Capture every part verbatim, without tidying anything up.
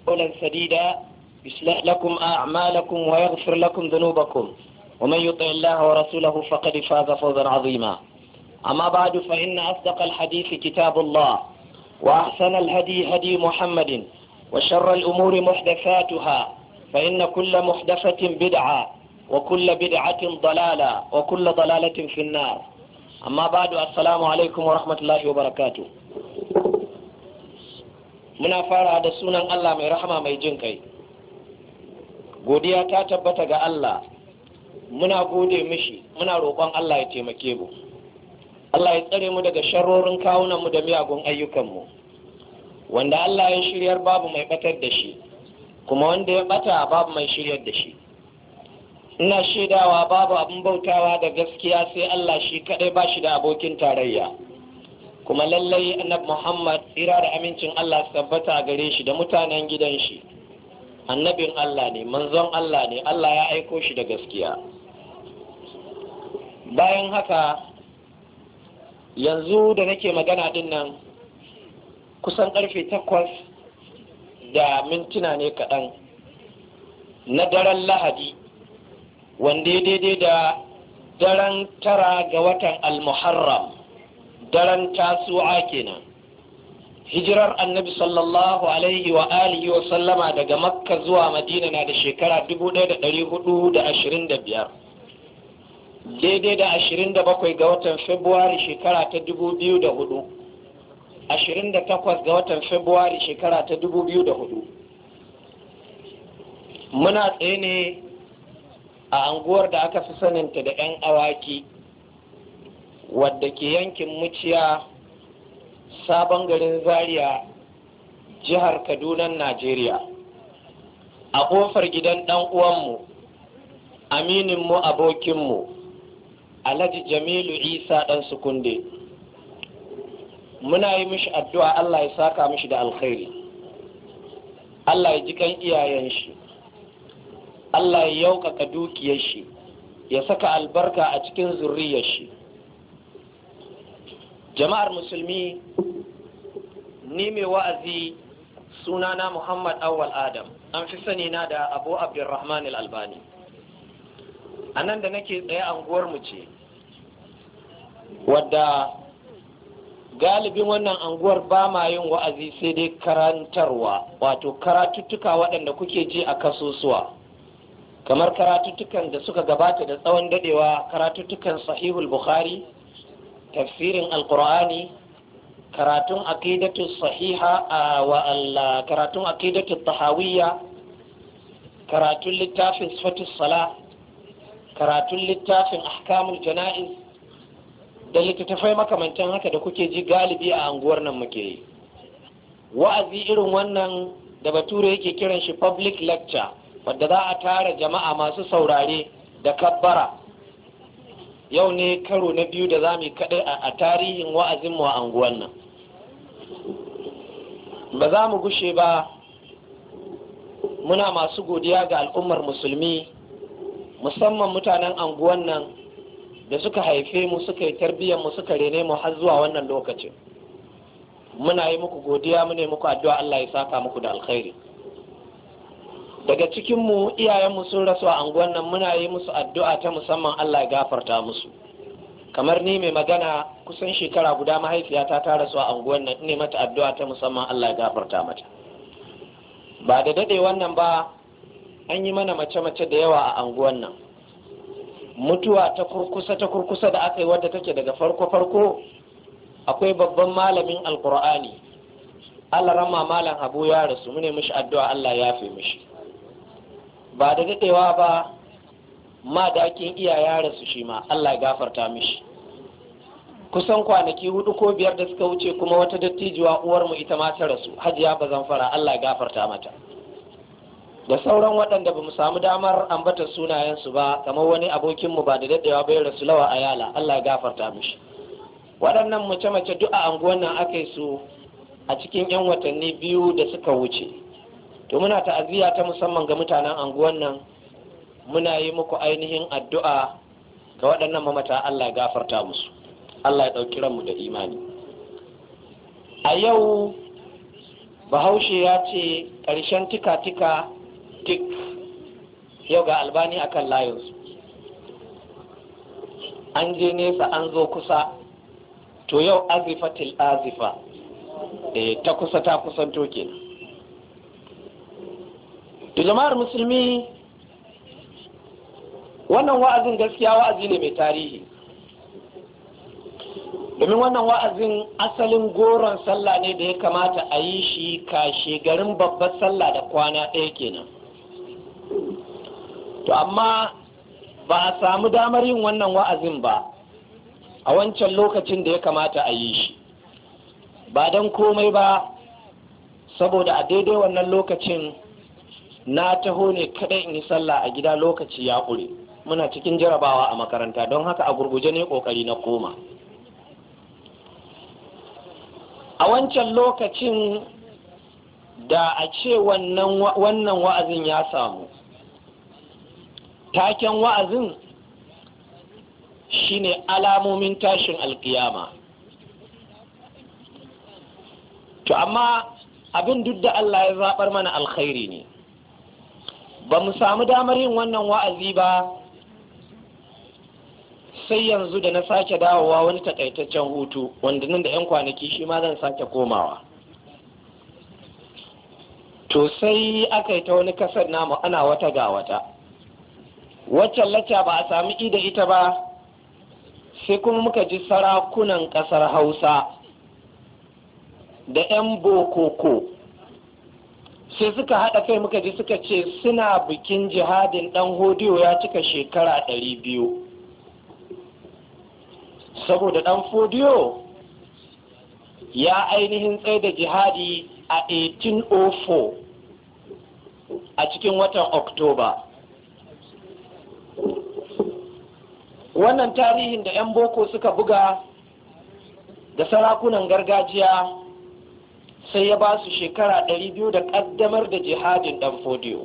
قولا سديدا يصلح لكم أعمالكم ويغفر لكم ذنوبكم ومن يطع الله ورسوله فقد فاز فوزا عظيما. أما بعد فإن أصدق الحديث كتاب الله وأحسن الهدي هدي محمد وشر الأمور محدثاتها فإن كل محدثة بدعة وكل بدعة ضلالة وكل ضلالة في النار. أما بعد السلام عليكم ورحمة الله وبركاته. muna fara da sunan Allah mai rahama mai jin kai. Godiya ta tabbata ga Allah, muna gode mishi, muna roƙon Allah ya taimake mu. Allah ya tsare mu daga sharrorin kawunan mu da miyagun ayyukan mu. Wanda Allah ya shiryar babu mai batar da shi, kuma wanda ya bata babu mai shiryar da shi. Ina shaidawa babu abin bautawa da gaskiya sai Allah shi kadai ba shi da abokin tarayya. Kuma lallai annabi Muhammad tsira da amincin Allah su tabbata a gare shi da mutanen gidan shi. Annabin Allah ne, manzon Allah ne, Allah ya aiko shi da gaskiya. Bayan haka yanzu da nake magana din nan kusan karfe takwas da mintuna ne kaɗan na daren Lahadi, wanda ya daidai da daren tara ga watan Al-Muharram, daren tasu'a kenan. Hijirar annabi sallallahu alaihi wa alihi wa sallama daga Makka zuwa Madina na da shekara dubu ɗaya da ɗari hudu da ashirin da biyar, daidai da ashirin da bakwai ga watan Fabrairu shekara ta dubu biyu da hudu, ashirin da takwas ga watan Fabrairu shekara ta dubu biyu da hudu. Muna tsaye ne a anguwar da aka fi saninta da 'yan awaki, wadda ke yankin Muciya, sabon garin Zaria, jihar Kaduna, Najeriya, a ƙofar gidan ɗan uwanmu, amininmu, abokinmu, Alhaji Jamilu Isa ɗan Sukunde. Muna yi mishi addu'a Allah ya saka mishi da alkhairi, Allah ya ji kan iyayen shi, Allah ya yaukaka dukiyar shi, ya saka albarka a cikin zurriyar shi. Jama'ar musulmi, ni mai wa'azi sunana Muhammad Awwal Adam, an fi sani na da Abu Abdurrahman Al-Albani. A nan da nake tsaye anguwar mu ce, wadda galibin wannan anguwar ba ma yin wa'azi sai dai karantarwa, wato karatuttuka waɗanda kuke ji a kasusuwa, kamar karatuttukan da suka gabata da tsawon dadewa, karatuttukan Sahihul Bukhari, tafsirin alkur'ani, karatun aqidatu sahiha wa Allah, karatun aqidatu tahawiyya, karatun littafin sifatus sala, karatun littafin ahkamul jana'iz, da littattafai makamantan haka da kuke ji galibi a anguwar nan muke yi. Wa'azi irin wannan da bature yake kiran shi public lecture, wadda za a tara jama'a masu saurare da kabbara. Yau ne karo na biyu da za mu yi kaɗai a tarihin wa'azinmu a anguwan nan. Ba za mu gushe ba, muna masu godiya ga al'ummar musulmi, musamman mutanen anguwan nan da suka haife mu, suka yi tarbiyyar mu, suka rene mu har zuwa wannan lokacin. Muna yi muku godiya, mu ne muku addu'a Allah ya saka muku da alkhairi. Daga cikinmu iyayenmu sun rasu a anguwan nan, muna yi musu addu'a ta musamman Allah ya gafarta musu. Kamar ni mai magana, kusan shekara guda mahaifiyata ta rasu a anguwan nan, ne mata addu'a ta musamman Allah ya gafarta mata. Ba da dade wannan ba, an yi mana mace-mace da yawa a anguwan nan. Mutuwa ta kurkusa ta kurkusa da aka yi wadda take daga farko-farko, akwai babban malamin Alkur'ani, Allah rama malam Habu ya rasu, mu ne mishi addu'a Allah ya yafe mishi. Ba da daɗewa ba, ma dakin iya ya rasu shi ma, Allah ya gafarta mishi. Kusan kwanaki hudu ko biyar da suka wuce kuma wata dattijuwa uwarmu ita ma ta rasu, Hajiya Bazanfara, Allah ya gafarta mata. Da sauran waɗanda ba mu samu damar ambata sunayensu ba, kamar wani abokinmu ba da daɗewa bai rasu, Lawa Ayala, Allah ya gafarta mishi. Waɗannan mace-mace duk a anguwan nan aka yi su a cikin 'yan watanni biyu da suka wuce. To muna ta'aziyya ta musamman ga mutanen anguwan nan, muna yi muku ainihin addu'a ga waɗannan mamata, Allah ya gafarta musu, Allah ya ɗauki ranmu da imani. A yau bahaushe ya ce ƙarshen tika-tika tik, yau ga albani akan layinsu, an je nesa an zo kusa, to yau azifatil azifa, e, ta kusa ta kusanto kenan. jama'ar musulmi, wannan wa'azin gaskiya wa'azi ne mai tarihi, domin wannan wa'azin asalin goron sallah ne da ya kamata a yi shi kashe garin babbar sallah da kwana ɗaya kenan. To amma ba a samu damar yin wannan wa'azin ba a wancan lokacin da ya kamata a yi shi, ba don komai ba saboda a daidai wannan lokacin na taho ne kadai in yi sallah a gida, lokaci ya ƙure, muna cikin jarabawa a makaranta, don haka a gurguje ne ƙoƙari na koma. A wancan lokacin da a ce wannan wa'azin ya samu, taken wa'azin shine alamomin tashin alkiyama. To amma abin duk da Allah ya zaɓar mana alkhairi ne, ba mu samu damar yin wannan wa'azi ba sai yanzu da na sake dawowa wani takaitaccen hutu, wanda nan da 'yan kwanaki shi ma zan sake komawa. To sai aka yi ta wani kasar namu ana wata ga wata, waccan lacca ba a sami ida ita ba, sai kuma muka ji sarakunan ƙasar Hausa da 'yan bokoko sai suka haɗa kai, muka ji suka ce suna bikin jihadin ɗan hodiyo ya cika shekara ɗari biyu, saboda ɗan hodiyo ya ainihin tsaye da jihadi a eighteen oh four a cikin watan Oktoba. Wannan tarihin da 'yan boko suka buga da sarakunan gargajiya sai ya ba su shekara ɗari biyu da ƙaddamar da jihadin ɗan fodiyo.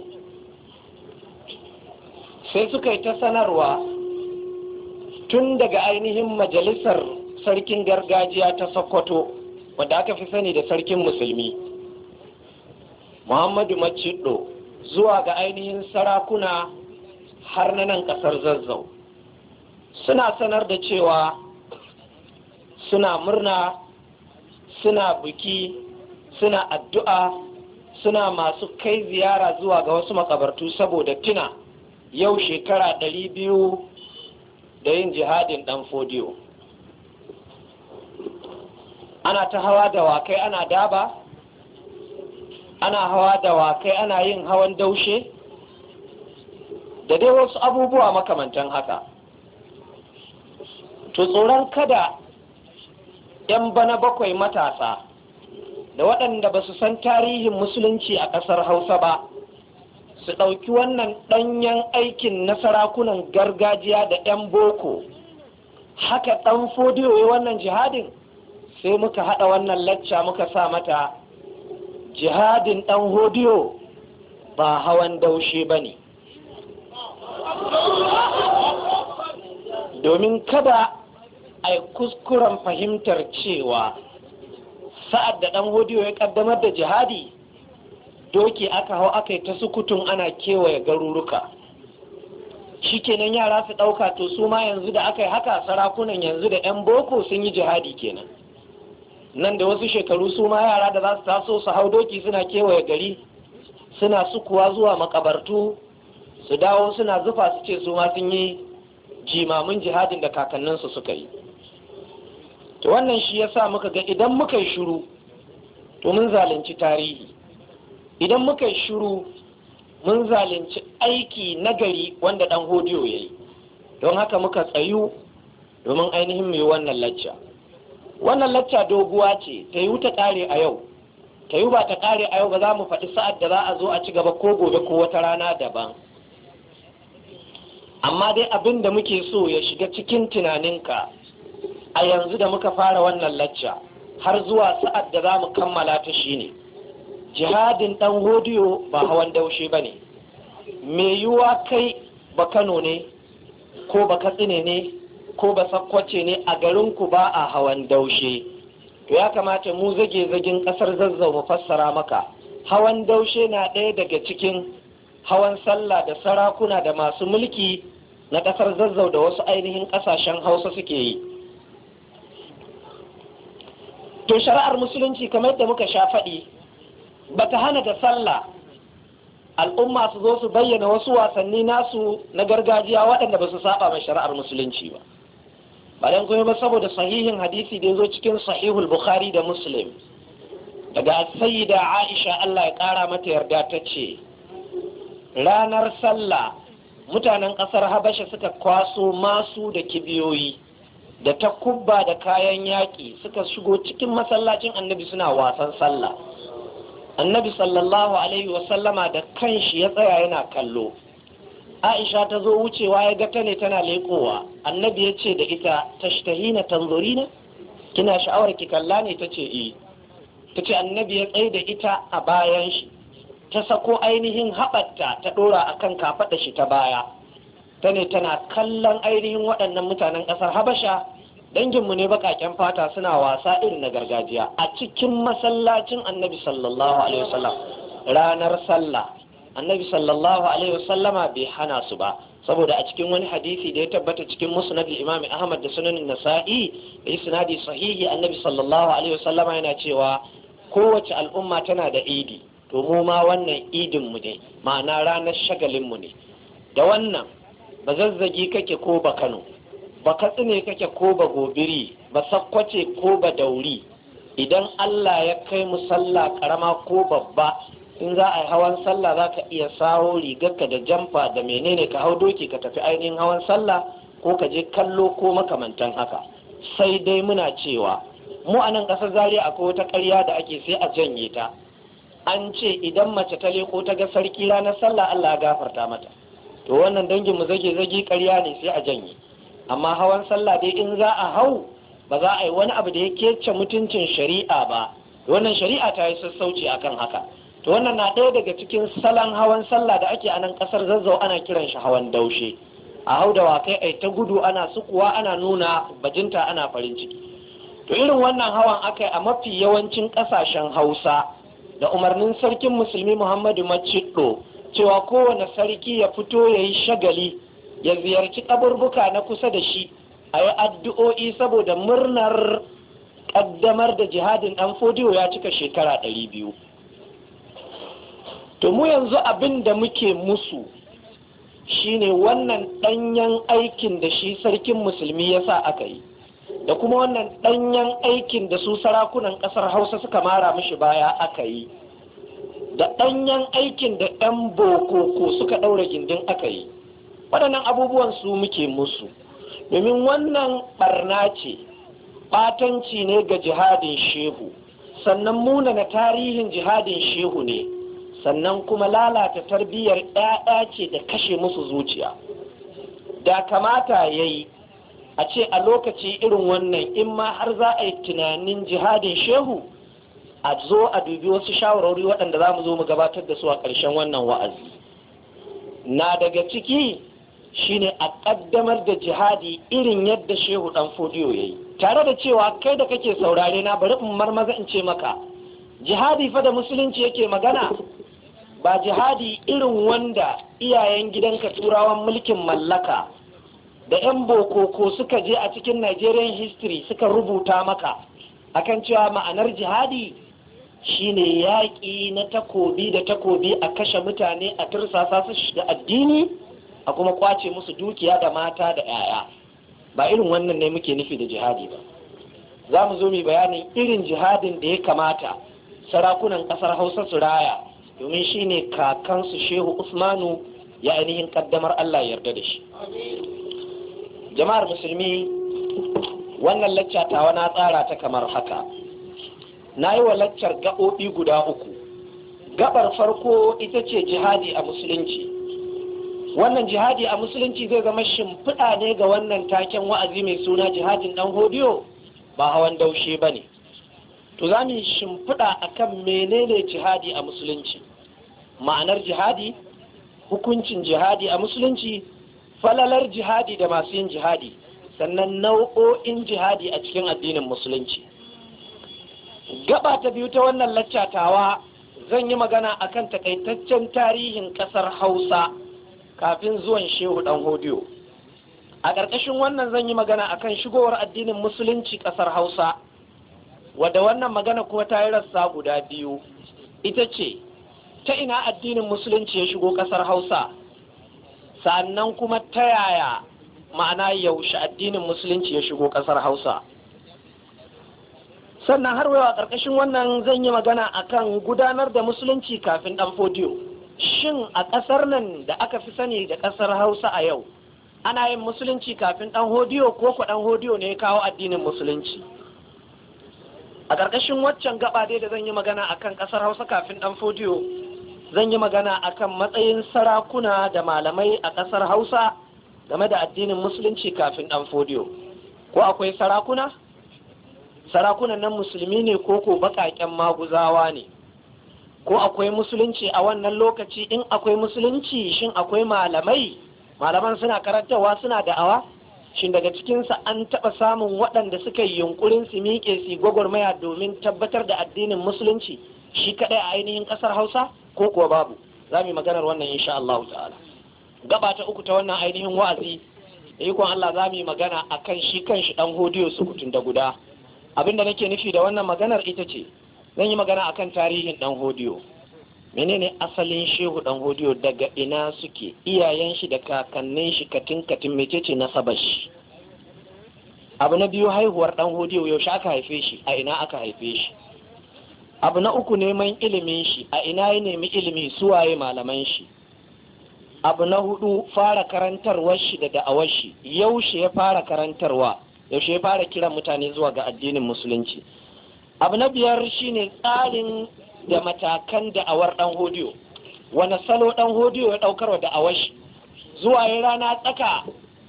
Sai suka yi ta sanarwa tun daga ainihin majalisar sarkin gargajiya ta Sokoto, wadda aka fi sani da sarkin musulmi Muhammadu Maciddo, zuwa ga ainihin sarakuna har na nan ƙasar Zazzau, suna sanar da cewa suna murna, suna biki, suna addu'a, suna masu kai ziyara zuwa ga wasu makabartu saboda tuna yau shekara ɗari biyu da yin jihadin ɗan fodiyo. Ana ta hawa da wakai ana daba, ana hawa da wakai ana yin hawan daushe, da dai wasu abubuwa makamantan haka. To tsoron kada 'yan bana bakwai matasa da waɗanda ba su san tarihin musulunci a ƙasar Hausa ba su ɗauki wannan ɗanyen aikin na sarakunan gargajiya da 'yan boko haka ɗan fodiyo ya wannan jihadin, sai muka haɗa wannan lacca muka sa mata jihadin ɗan hodiyo ba hawan daushe ba ne, domin kada a yi kuskuren fahimtar cewa sa'ad da ɗan hodiyo ya ƙaddamar da jihadi doki aka hau aka yi ta sukutun ana kewaye garuruka, shikenan yara su ɗauka to su ma yanzu da aka yi haka sarakunan yanzu da 'yan boko sun yi jihadi kenan, nan da wasu shekaru su ma yara da za su taso su hau doki suna kewaye gari suna sukuwa zuwa makabartu su dawo suna zufa su ce su ma sun yi jimamin jihadin da kakanninsu suka yi. To wannan shi ya sa muka ga idan muka yi shiru to mun zalunci tarihi, idan muka yi shiru mun zalunci aiki nagari wanda ɗan hodiyo ya yi, don haka muka tsayu domin ainihin mu yi wannan lacca. Wannan lacca doguwa ce, ta yi ta ƙare a yau, ta yi ba ta ƙare a yau ba, za mu faɗi sa'ad da za a zo a ci gaba ko gobe ko wata rana daban. Amma dai abin da muke so ya shiga cikin tunaninka a yanzu da muka fara wannan lacca har zuwa sa'ad da za mu kammala ta shine jihadin ɗan hodiyo ba hawan daushe ba ne. Me yiwuwa kai ba Kano ne ko ba Katsine ne ko ba Sakkwace ne, a garinku ba a hawan daushe, to ya kamata mu zage-zagen ƙasar Zazzau mu fassara maka hawan daushe na ɗaya daga cikin hawan sallah da sarakuna da masu mulki na ƙasar Zazzau da wasu ainihin ƙasashen Hausa suke yi. To shari'ar musulunci kamar yadda muka sha faɗi ba ta hana da sallah al'umma su zo su bayyana wasu wasanni nasu na gargajiya waɗanda ba su saba mai shari'ar musulunci ba. Ba dan kuma ba saboda sahihin hadisi da ya zo cikin sahihul Bukhari da Muslim daga sayyida Aisha Allah ya ƙara mata yarda ta ce ranar sallah mutanen ƙasar Habasha suka kwaso masu da kibiyoyi da takubba da kayan yaƙi suka shigo cikin masallacin annabi suna wasan sallah. Annabi sallallahu alaihi wasallama da kanshi ya tsaya yana kallo. Aisha ta zo wucewa ya ga ta ne tana leƙowa. Annabi ya ce da ita tashtahina tanzurina kina sha'awar ki kalla ne ta ce eh. Ta ce annabi ya tsaye da ita a bayan shi ta sako ainihin haɓarta ta ɗora akan kafaɗa shi ta baya. Ta ne tana kallon ainihin waɗannan mutanen ƙasar Habasha danginmu ne baƙaƙen fata suna wasa irin na gargajiya a cikin masallacin annabi sallallahu alaihi wasallam ranar sallah. Annabi sallallahu alaihi wasallama bai hana su ba saboda a cikin wani hadisi da ya tabbata cikin musnad imam Ahmad da sunan Nasa'i da isnadi sahihi annabi sallallahu alaihi wasallama yana cewa kowace al'umma tana da idi to mu ma wannan idin mu ne ma'ana ranar shagalin mu ne. Da wannan ba zazzagi kake ko ba Kano, ba katsine kake ko ba gobiri, ba sakkwace ko ba dauri, idan Allah ya kai mu sallah karama ko babba in za a yi hawan sallah za ka iya sawo rigarka da jamfa da menene ka hau doki ka tafi ainihin hawan sallah ko ka je kallo ko makamantan haka. Sai dai muna cewa mu a nan ƙasar Zaria akwai wata ƙarya da ake sai a janye ta. An ce idan mace ta leko ta ga sarki ranar sallah Allah ya gafarta mata. To wannan dangin mu zage zage ƙarya ne sai a janye. Amma hawan sallah dai in za a hau ba za a yi wani abu da ya kece mutuncin shari'a ba. Wannan shari'a ta yi sassauci akan haka. To wannan na ɗaya daga cikin salon hawan sallah da ake a nan ƙasar Zazzau ana kiran shi hawan daushe. A hau da wakai ai ta gudu ana sukuwa ana nuna bajinta ana farin ciki. To irin wannan hawan aka yi a mafi yawancin ƙasashen Hausa da umarnin sarkin musulmi Muhammadu Maciddo cewa kowane sarki ya fito ya yi shagali ya ziyarci kaburbuka na kusa da shi a yi addu'o'i saboda murnar ƙaddamar da jihadin ɗan fodiyo ya cika shekara ɗari biyu. To mu yanzu abin da muke musu shine wannan ɗanyen aikin da shi sarkin musulmi ya sa aka yi da kuma wannan ɗanyen aikin da su sarakunan ƙasar Hausa suka mara mishi baya aka yi da ɗanyen aikin da ɗan bokoko suka ɗaura gindin aka yi. Waɗannan abubuwan su muke musu domin wannan ɓarna ce, ɓatanci ne ga jihadin shehu, sannan munana tarihin jihadin shehu ne, sannan kuma lalata tarbiyyar ‘ya'ya ce da kashe musu zuciya. Da kamata ya yi a ce a lokaci irin wannan in ma har za a yi tunanin jihadin shehu a zo a dubi wasu shawarwari waɗanda za mu zo mu gabatar da su a ƙarshen wannan wa'azi. Na daga ciki shine a ƙaddamar da jihadi irin yadda shehu ɗan fodiyo ya yi, tare da cewa kai da kake saurare na bari in marmaza in ce maka jihadi fa da musulunci yake magana ba jihadi irin wanda iyayen gidanka turawan mulkin mallaka da 'yan bokoko suka je a cikin Nigerian history suka rubuta maka akan cewa ma'anar jihadi shine yaƙi na takobi da takobi a kashe mutane a tursasa su shiga addini a kuma kwace musu dukiya da mata da 'ya'ya. Ba irin wannan ne muke nufi da jihadi ba. Za mu zo mu bayanin irin jihadin da ya kamata sarakunan ƙasar Hausa su raya domin shine kakansu Shehu Usmanu ya ainihin kaddamar Allah yarda da shi. Jama'ar musulmi, wannan lacca tawa na tsara ta kamar haka. Na yi wa laccar gaɓoɓi guda uku. Gaɓar farko ita ce jihadi a musulunci. Wannan jihadi a musulunci zai zama shimfiɗa ne ga wannan taken wa'azi mai suna jihadin ɗan hodiyo ba hawan daushe ba ne. To za mu yi shimfiɗa a kan menene jihadi a musulunci, ma'anar jihadi, hukuncin jihadi a musulunci, falalar jihadi da masu yin jihadi, sannan nau'o'in jihadi a cikin addinin musulunci. gaba ta biyu ta wannan laccatawa zan yi magana akan takaitaccen tarihin ƙasar Hausa kafin zuwan Shehu ɗan Hodiyo. A ƙarƙashin wannan zan yi magana akan shigowar addinin musulunci ƙasar Hausa, wadda wannan magana kuma ta yi rassa guda biyu. Ita ce, ta ina addinin musulunci ya shigo ƙasar Hausa, sannan kuma ta yaya ma'ana yaushe addinin musulunci ya shigo ƙasar Hausa. Sannan har wayo a ƙarƙashin wannan zan yi magana akan gudanar da musulunci kafin ɗan Fodiyo. Shin a ƙasar nan da aka fi sani da ƙasar Hausa a yau, ana yin musulunci kafin ɗan Hodiyo ko ko ɗan Hodiyo ne ya kawo addinin musulunci? A ƙarƙashin waccan gaba dai da zan yi magana akan ƙasar Hausa kafin ɗan Fodiyo, zan yi magana akan matsayin sarakuna da malamai a ƙasar Hausa game da addinin musulunci kafin ɗan Fodiyo. Ko akwai sarakuna? Sarakunan nan musulmi ne ko ko baƙaƙen maguzawa ne? Ko akwai musulunci a wannan lokaci? In akwai musulunci, shin akwai malamai? Malaman suna karantarwa, suna da'awa? Shin daga cikinsa an taɓa samun waɗanda suka yi yunƙurin su miƙe su gwagwarmaya domin tabbatar da addinin musulunci shi kaɗai a ainihin ƙasar Hausa ko kuwa babu? Za mu yi maganar wannan insha Allah ta'ala. Gaba ta uku ta wannan ainihin wa'azi da ikon Allah za mu yi magana akan shi kan shi ɗan Hodiyo sukutun da guda. Abin da nake nufi da wannan maganar ita ce, zan yi magana akan tarihin ɗan Hodiyo. Menene asalin Shehu ɗan Hodiyo, daga ina suke, iyayen shi da kakannin shi, katin katin mecece nasabar shi? Abu na biyu, haihuwar ɗan Hodiyo, yaushe aka haife shi, a ina aka haife shi? Abu na uku, neman ilimin shi, a ina ya nemi ilimi, suwaye malaman shi? Abu na hudu, fara karantarwar shi da da'awar shi, yaushe ya fara karantarwa, yaushe ya fara kiran mutane zuwa ga addinin musulunci? Abu na biyar shine tsarin da matakan da'awar ɗan Hodiyo, wani salo ɗan Hodiyo ya ɗaukar wa da'awar shi, zuwa ya rana tsaka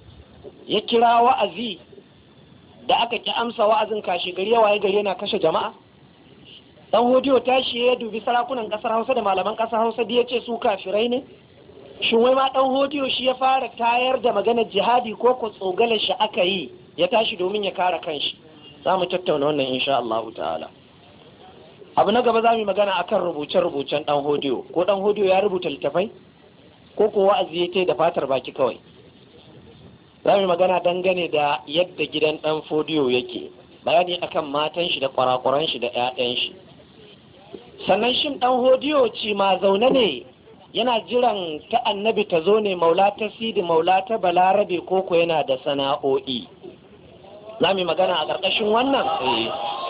ya kira wa'azi da aka ki amsa wa'azin kashe gari ya waye gari yana kashe jama'a. Ɗan Hodiyo tashi ya dubi sarakunan ƙasar Hausa da malaman ƙasar Hausa da ya ce su kafirai ne? Shin wai ma ɗan Hodiyo shi ya fara tayar da maganar jihadi ko ko tsogalar shi aka yi ya tashi domin ya kare kanshi? Za mu tattauna wannan insha Allah ta'ala. Abu na gaba za mu yi magana akan rubuce-rubucen ɗan Hodiyo. Ko ɗan Hodiyo ya rubuta littafai ko ko wa'azi ya da fatar baki kawai? Za mu yi magana dangane da yadda gidan ɗan Hodiyo yake, bayani akan matan shi da kwarakwaran shi da 'ya'yan shi. Sannan shin ɗan Hodiyo ci ma zaune ne yana jiran ta annabi ta zo ne, maula ta sidi maula ta balarabe, ko ko yana da sana'o'i? Za mu yi magana a ƙarƙashin wannan eh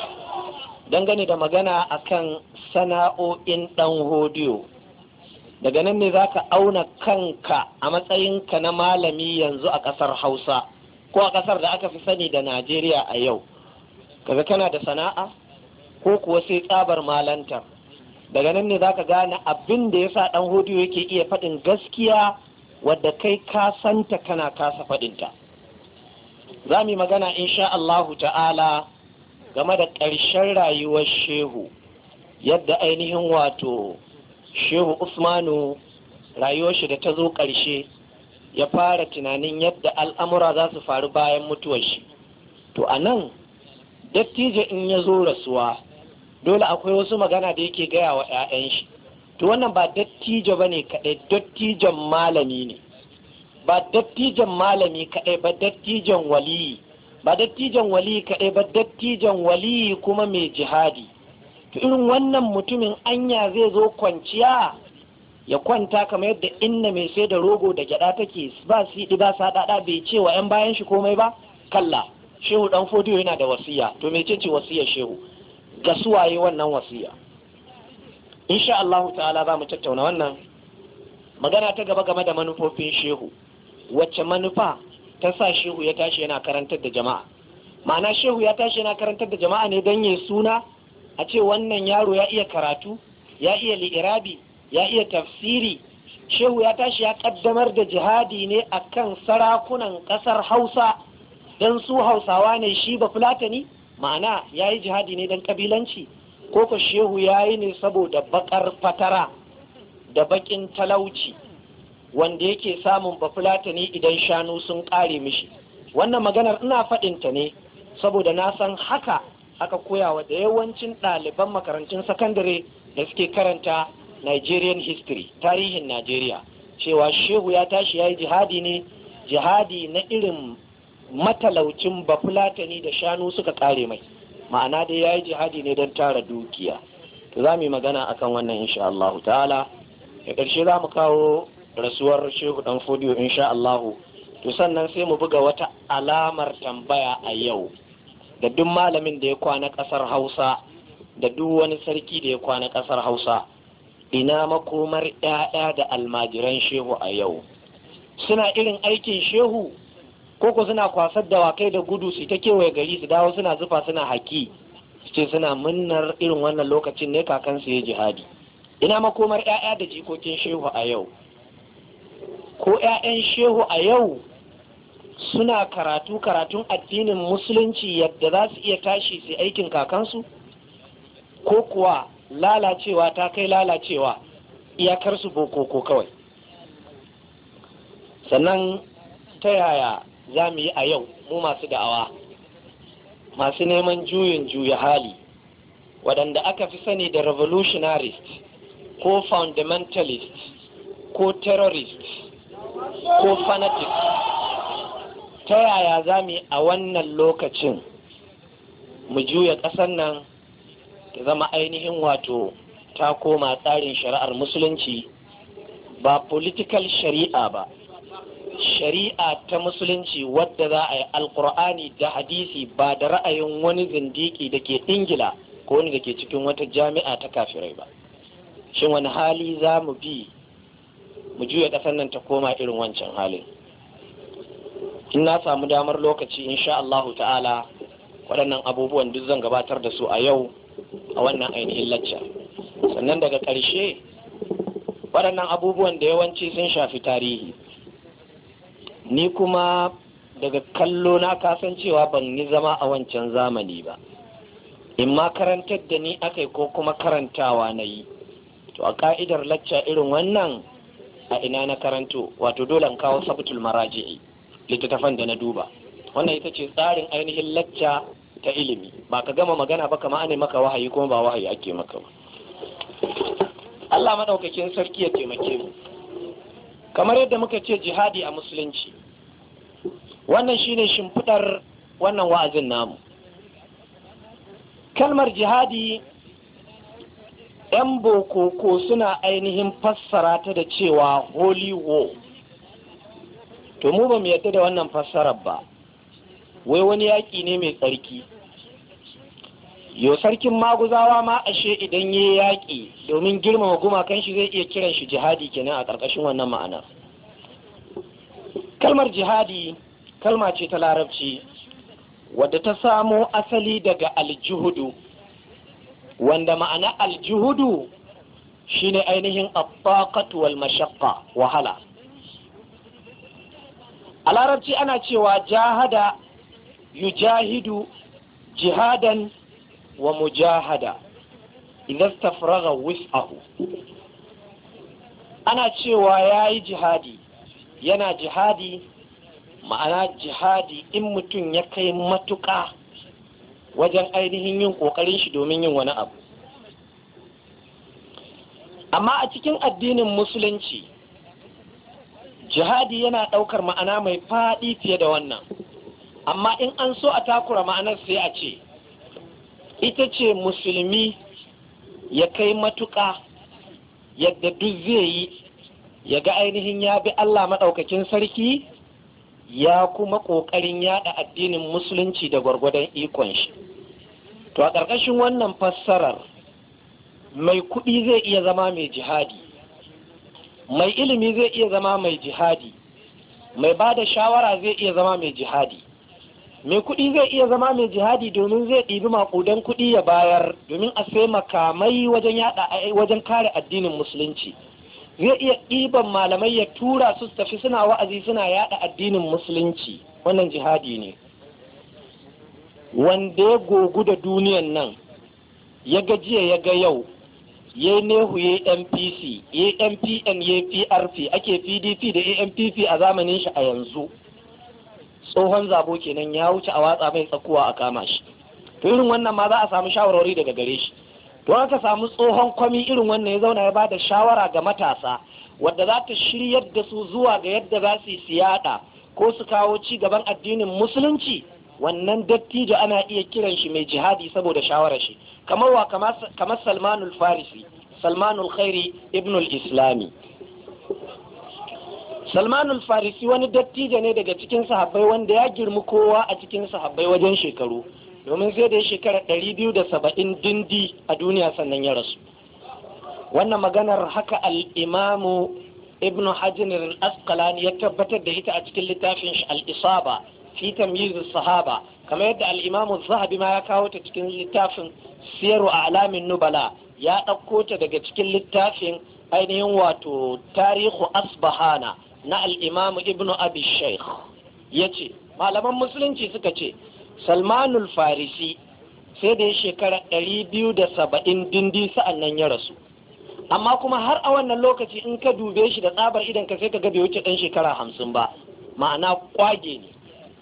dangane da magana akan sana'o'in ɗan Hodiyo. Daga nan ne za ka auna kanka a matsayinka na malami yanzu a ƙasar Hausa ko a ƙasar da aka fi sani da Najeriya a yau. Kaga kana da sana'a ko kuwa sai tsabar malanta. Daga nan ne za ka gane abin da ya sa ɗan Hodiyo yake iya faɗin gaskiya wadda kai ka santa kana kasa faɗinta. Za mu yi magana insha Allahu ta'ala game da ƙarshen rayuwar Shehu, yadda ainihin wato Shehu Usmanu rayuwar shi da ta zo ƙarshe ya fara tunanin yadda al'amura za su faru bayan mutuwar shi. To a nan dattijo in ya zo rasuwa dole akwai wasu magana da yake gaya wa 'ya'yan shi. To wannan ba dattijo ba ne kaɗai, dattijon malami ne. Ba dattijon malami kaɗai ba, dattijon waliyi. Ba dattijon waliyi kaɗai ba, dattijon waliyi kuma mai jihadi. To irin wannan mutumin anya zai zo kwanciya ya kwanta kamar yadda inna mai sai da rogo da gyaɗa take, ba siɗi ba saɗaɗa, bai ce wa 'yan bayan shi komai ba? Kalla, Shehu ɗan Hodiyo yana da wasiya. To mece ce wasiyar Shehu? Ga suwaye wannan wasiya? Insha Allah ta'ala za mu tattauna wannan. Magana ta gaba game da manufofin Shehu. Wacce manufa ta sa Shehu ya tashi yana karantar da jama'a? Ma'ana Shehu ya tashi yana karantar da jama'a ne don ya suna a ce wannan yaro ya iya karatu, ya iya li'irabi, ya iya tafsiri. Shehu ya tashi ya kaddamar da jihadi ne akan sarakunan ƙasar Hausa don su Hausawa ne, shi ba Fulatani? Ma'ana ya yi jihadi ne don kabilanci, ko ko Shehu ya yi ne saboda bakar fatara da bakin talauci wanda yake samun bafulatani idan shanu sun ƙare mishi? Wannan maganar ina faɗinta ne saboda na san haka aka koya wa da yawancin ɗaliban makarantun sakandare da suke karanta Nigerian history, tarihin Najeriya, cewa shehu ya tashi ya yi jihadi ne, jihadi na irin matalaucin bafulatani da shanu suka kare mai, ma'ana dai ya yi jihadi ne don tara dukiya. To za mu yi magana akan wannan insha Allah ta'ala. Da ƙarshe za mu kawo rasuwar shehu ɗan fodiyo insha Allah. To sannan sai mu buga wata alamar tambaya a yau da duk malamin da ya kwana ƙasar Hausa, da duk wani sarki da ya kwana ƙasar Hausa, ina makomar 'ya'ya da almajiran shehu a yau? Suna irin aikin shehu ko ko suna kwasar dawakai da gudu su ta kewaye gari su dawo suna zufa suna haki su ce suna munnar irin wannan lokacin ne kakansu ya jihadi? Ina makomar 'ya'ya da jikokin shehu a yau? Ko 'ya'yan shehu a yau suna karatu karatun addinin musulunci yadda za su iya tashi su aikin kakansu, ko kuwa lalacewa ta kai lalacewa iyakarsu boko ko kawai? Sannan ta yaya za mu yi a yau mu masu da'awa, masu neman juyin juya hali, waɗanda aka fi sani da revolutionarist ko fundamentalist ko terrorist ko fanatic, ta yaya za mu yi a wannan lokacin mu juya ƙasar nan ta zama ainihin wato ta koma tsarin shari'ar musulunci, ba political shari'a ba, shari'a ta musulunci wadda za a yi alkur'ani da hadisi, ba da ra'ayin wani zindiki da ke ingila ko wani da ke cikin wata jami'a ta kafirai ba. Shin wani hali za mu bi mu juya ƙasar nan ta koma irin wancan halin? In na samu damar lokaci insha Allahu ta'ala waɗannan abubuwan duk zan gabatar da su a yau a wannan ainihin lacca. Sannan daga ƙarshe waɗannan abubuwan da yawanci sun shafi tarihi, ni kuma daga kallo na kasancewa ban yi zama a wancan zamani ba, in ma karantar da ni akai ko kuma karantawa na yi. To a ka'idar lacca irin wannan a ina na karanto, wato dole in kawo sabtul maraji'i, littattafan da na duba. Wannan ita ce tsarin ainihin lacca ta ilimi, ba ka gama magana ba kama ane maka wahayi kuma ba wahayi ake maka ba. Allah madaukakin sarki ya taimake mu. Kamar yadda muka ce jihadi a musulunci, wannan shine shimfidar wannan wa'azin namu. Kalmar jihadi 'yan bokoko suna ainihin fassara ta da cewa holy war. To mu ba mu yadda da wannan fassarar ba, wai wani yaƙi ne mai tsarki. Yo sarkin maguzawa ma ashe idan ya yaƙi domin girmama gumakan shi zai iya kiran shi jihadi kenan a ƙarƙashin wannan ma'ana. Kalmar jihadi kalma ce ta larabci wadda ta samo asali daga aljuhudu, wanda ma'ana aljuhudu shine ainihin at-taqatu wal mashaqqa, wahala. A larabci ana cewa jahada yujahidu jihadan wa mujahada idan stafraga wis'ahu. Ana cewa yayi jihadi, yana jihadi, ma'ana jihadi in mutum ya kai matuƙa wajen ainihin yin ƙoƙarin shi domin yin wani abu. Amma a cikin addinin musulunci jihadi yana ɗaukar ma'ana mai faɗi fiye da wannan, amma in an so a takura ma'anar sai a ce ita ce musulmi ya kai matuƙa yadda duk zai yi ya ga ainihin ya bi Allah maɗaukakin sarki, ya kuma ƙoƙarin yaɗa addinin musulunci da gwargwadon ikon shi. To a ƙarƙashin wannan fassarar mai kuɗi zai iya zama mai jihadi, mai ilimi zai iya zama mai jihadi, mai ba da shawara zai iya zama mai jihadi. Mai kuɗi zai iya zama mai jihadi domin zai ɗibi maƙudan kuɗi ya bayar domin a sai makamai wajen yaɗa wajen kare addinin musulunci. Zai iya ɗiban malamai ya tura su tafi suna wa'azi suna yaɗa addinin musulunci, wannan jihadi ne. Wanda ya gogu da duniyan nan ya ga jiya ya ga yau, ya yi nehu ya yi M P C, ya yi M P N, ya yi P R P, ake P D P da A N P P a zamanin shi a yanzu. Tsohon zabo kenan, ya wuce a watsa mai tsakuwa a kama shi. to irin wannan ma za a samu shawarwari daga gare shi. Don aka samu tsohon kwami irin wannan ya zauna ya ba da shawara ga matasa wadda za ta shiryar da su zuwa ga yadda za su yi siyada ko su kawo ci gaban addinin musulunci, wannan dattijo ana iya kiran shi mai jihadi saboda shawarar shi, kamar wa kamar Salmanul Farisi, Salmanul Khairi ibnul Islami. Salmanul Farisi wani dattijo ne daga cikin sahabbai wanda ya girmi kowa a cikin sahabbai wajen shekaru, domin sai da ya shekara ɗari biyu da saba'in dindi a duniya sannan ya rasu. Wannan maganar haka al-Imamu Ibn Hajar al-Asqalani ya tabbatar da ita a cikin littafin shi al-Isaba fi tamyiz sahaba, kamar yadda al-Imamu Zahabi ma ya kawo ta cikin littafin Siyaru A'lamin Nubala, ya ɗauko ta daga cikin littafin ainihin wato Tarihu Asbahana na al-Imamu Ibn Abi Shaykh. Yace malaman musulunci suka ce Salmanul Farisi sai da ya shekara ɗari biyu da saba'in dindi sa'an nan ya rasu, amma kuma har a wannan lokaci in ka dube shi da tsabar idan ka sai ka ga bai wuce ɗan shekara hamsin ba, ma'ana kwage ne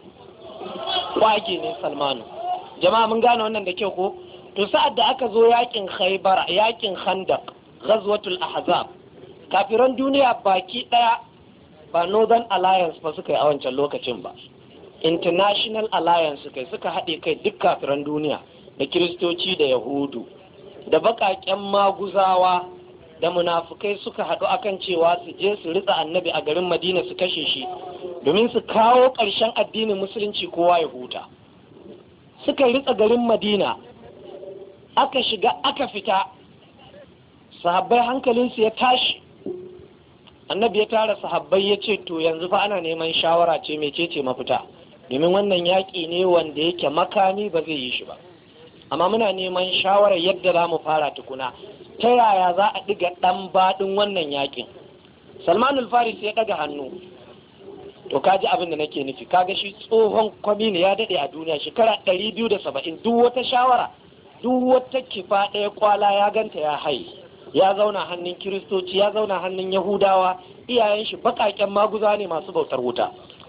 kwage ne Salmanu. Jama'a mun gane wannan da kyau ko? To sa'ad da aka zo yakin Khaybar, yakin Khandaq, Ghazwatul Ahzab, kafiran duniya baki ɗaya, ba Northern Alliance ba suka yi a wancan lokacin ba, International Alliance kai suka haɗe kai duk kafiran duniya, da Kiristoci da Yahudu da baƙaƙen maguzawa da munafukai suka haɗu akan cewa su je su ritsa annabi a garin Madina su kashe shi domin su kawo ƙarshen addinin musulunci kowa ya huta. Suka ritsa garin Madina, aka shiga aka fita, sahabbai hankalinsu ya tashi. Annabi ya tara sahabbai ya ce to yanzu fa ana neman shawara ce mecece mafita, domin wannan yaƙi ne wanda yake makami ba zai yi shi ba, amma muna neman shawarar yadda za mu fara tukuna, ta yaya za a ɗiga ɗan baɗin wannan yaƙin. Salmanul Farisi ya ɗaga hannu. To kaji abin da nake nufi, kaga shi tsohon kwami ne, ya daɗe a duniya shekara ɗari biyu da saba'in, duk wata shawara duk wata kifa ɗaya kwala ya ganta ya hai, ya zauna hannun Kiristoci, ya zauna hannun Yahudawa, iyayen shi baƙaƙen maguza ne masu bautar wuta.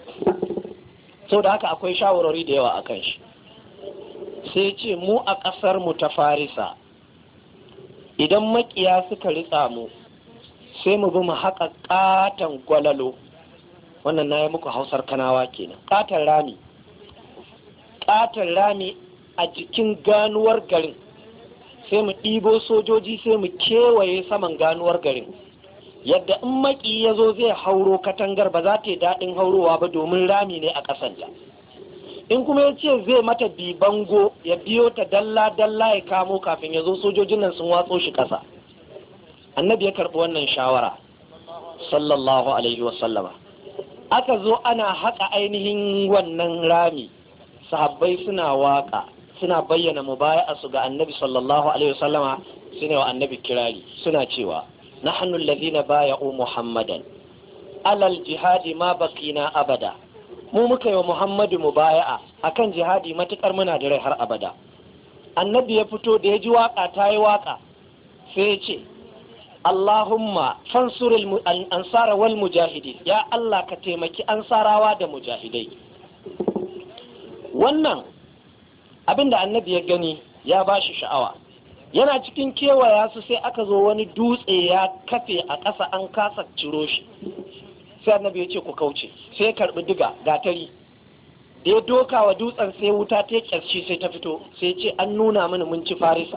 Sau da haka akwai shawarwari da yawa a kan shi. Sai ce mu a ƙasar mu ta Farisa, idan makiya suka ritsa mu sai mu bi mu haƙa ƙaton gwalalo, wannan na yi muku hausar kanawa kenan, ƙaton rami ƙaton rami a jikin ganuwar garin, sai mu ɗibo sojoji sai mu kewaye saman ganuwar garin, yadda in maki ya zo zai hauro katangar ba za ta yi daɗin haurowa ba domin rami ne a ƙasanta. In kuma ya ce zai mata bibango ya biyo ta dalla-dalla ya kamo kafin ya zo sojojin nan sun watso shi ƙasa. Annabi ya karɓi wannan shawara sallallahu alaihi wasallama. Aka zo ana haƙa ainihin wannan rami, sahabbai suna waƙa suna bayyana mubaya'a su ga annabi sallallahu alaihi wasallama, suna wa annabi kirari suna cewa nahnu alladhina baya'u muhammadan alal jihadi ma baqina abada, mu muka yi wa Muhammadu mubaya'a akan jihadi matukar muna da rai har abada. Annabi ya fito da ya ji waka ta yi waka sai ya ce Allahumma fansuril ansara wal mujahidi, ya Allah ka taimaki ansarawa da mujahidai. Wannan abin da annabi ya gani ya ba shi sha'awa. Yana cikin kewaya su sai aka zo wani dutse ya kafe a ƙasa an kasa ciro shi, sai annabi ya ce ku kauce, sai ya karɓi diga gatari da ya doka wa dutsen sai wuta ta ƙyarshe sai ta fito, sai ce an nuna mini mun ci Farisa.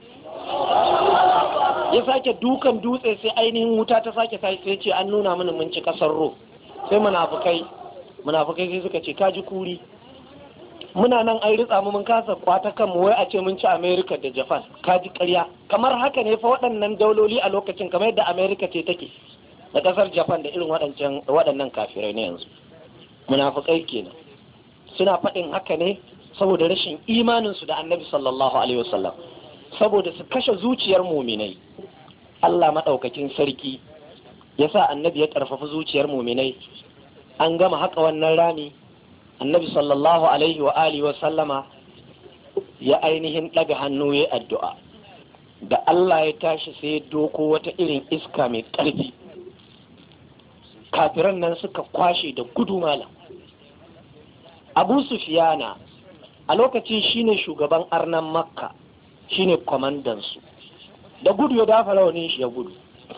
Ya sake dukan dutse sai ainihin wuta ta sake sai sai ce an nuna mini mun ci ƙasar Ro. Sai munafukai munafukai sai suka ce kaji kuri, muna nan an ritsa mu mun kasa kwata kanmu wai a ce mun ci America da Japan, kaji ƙarya. Kamar haka ne fa waɗannan dauloli a lokacin, kamar yadda America ce take da kasar Japan da irin waɗancan waɗannan kafirai ne yanzu. Munafukai kenan suna faɗin haka ne saboda rashin imaninsu da annabi sallallahu alaihi wasallam, saboda su kashe zuciyar muminai. Allah maɗaukakin sarki ya sa annabi ya ƙarfafa zuciyar muminai. An gama haka wannan rami, annabi sallallahu alaihi wa alihi wa sallama ya ainihin ɗaga hannu ya addu'a, da Allah ya tashi sai ya doko wata irin iska mai ƙarfi, kafiran nan suka kwashe da gudu malam. Abu Sufiyana a lokacin shine shugaban arnan makka, shine kwamandansu. Da gudu ya dafa rawanin shi ya gudu.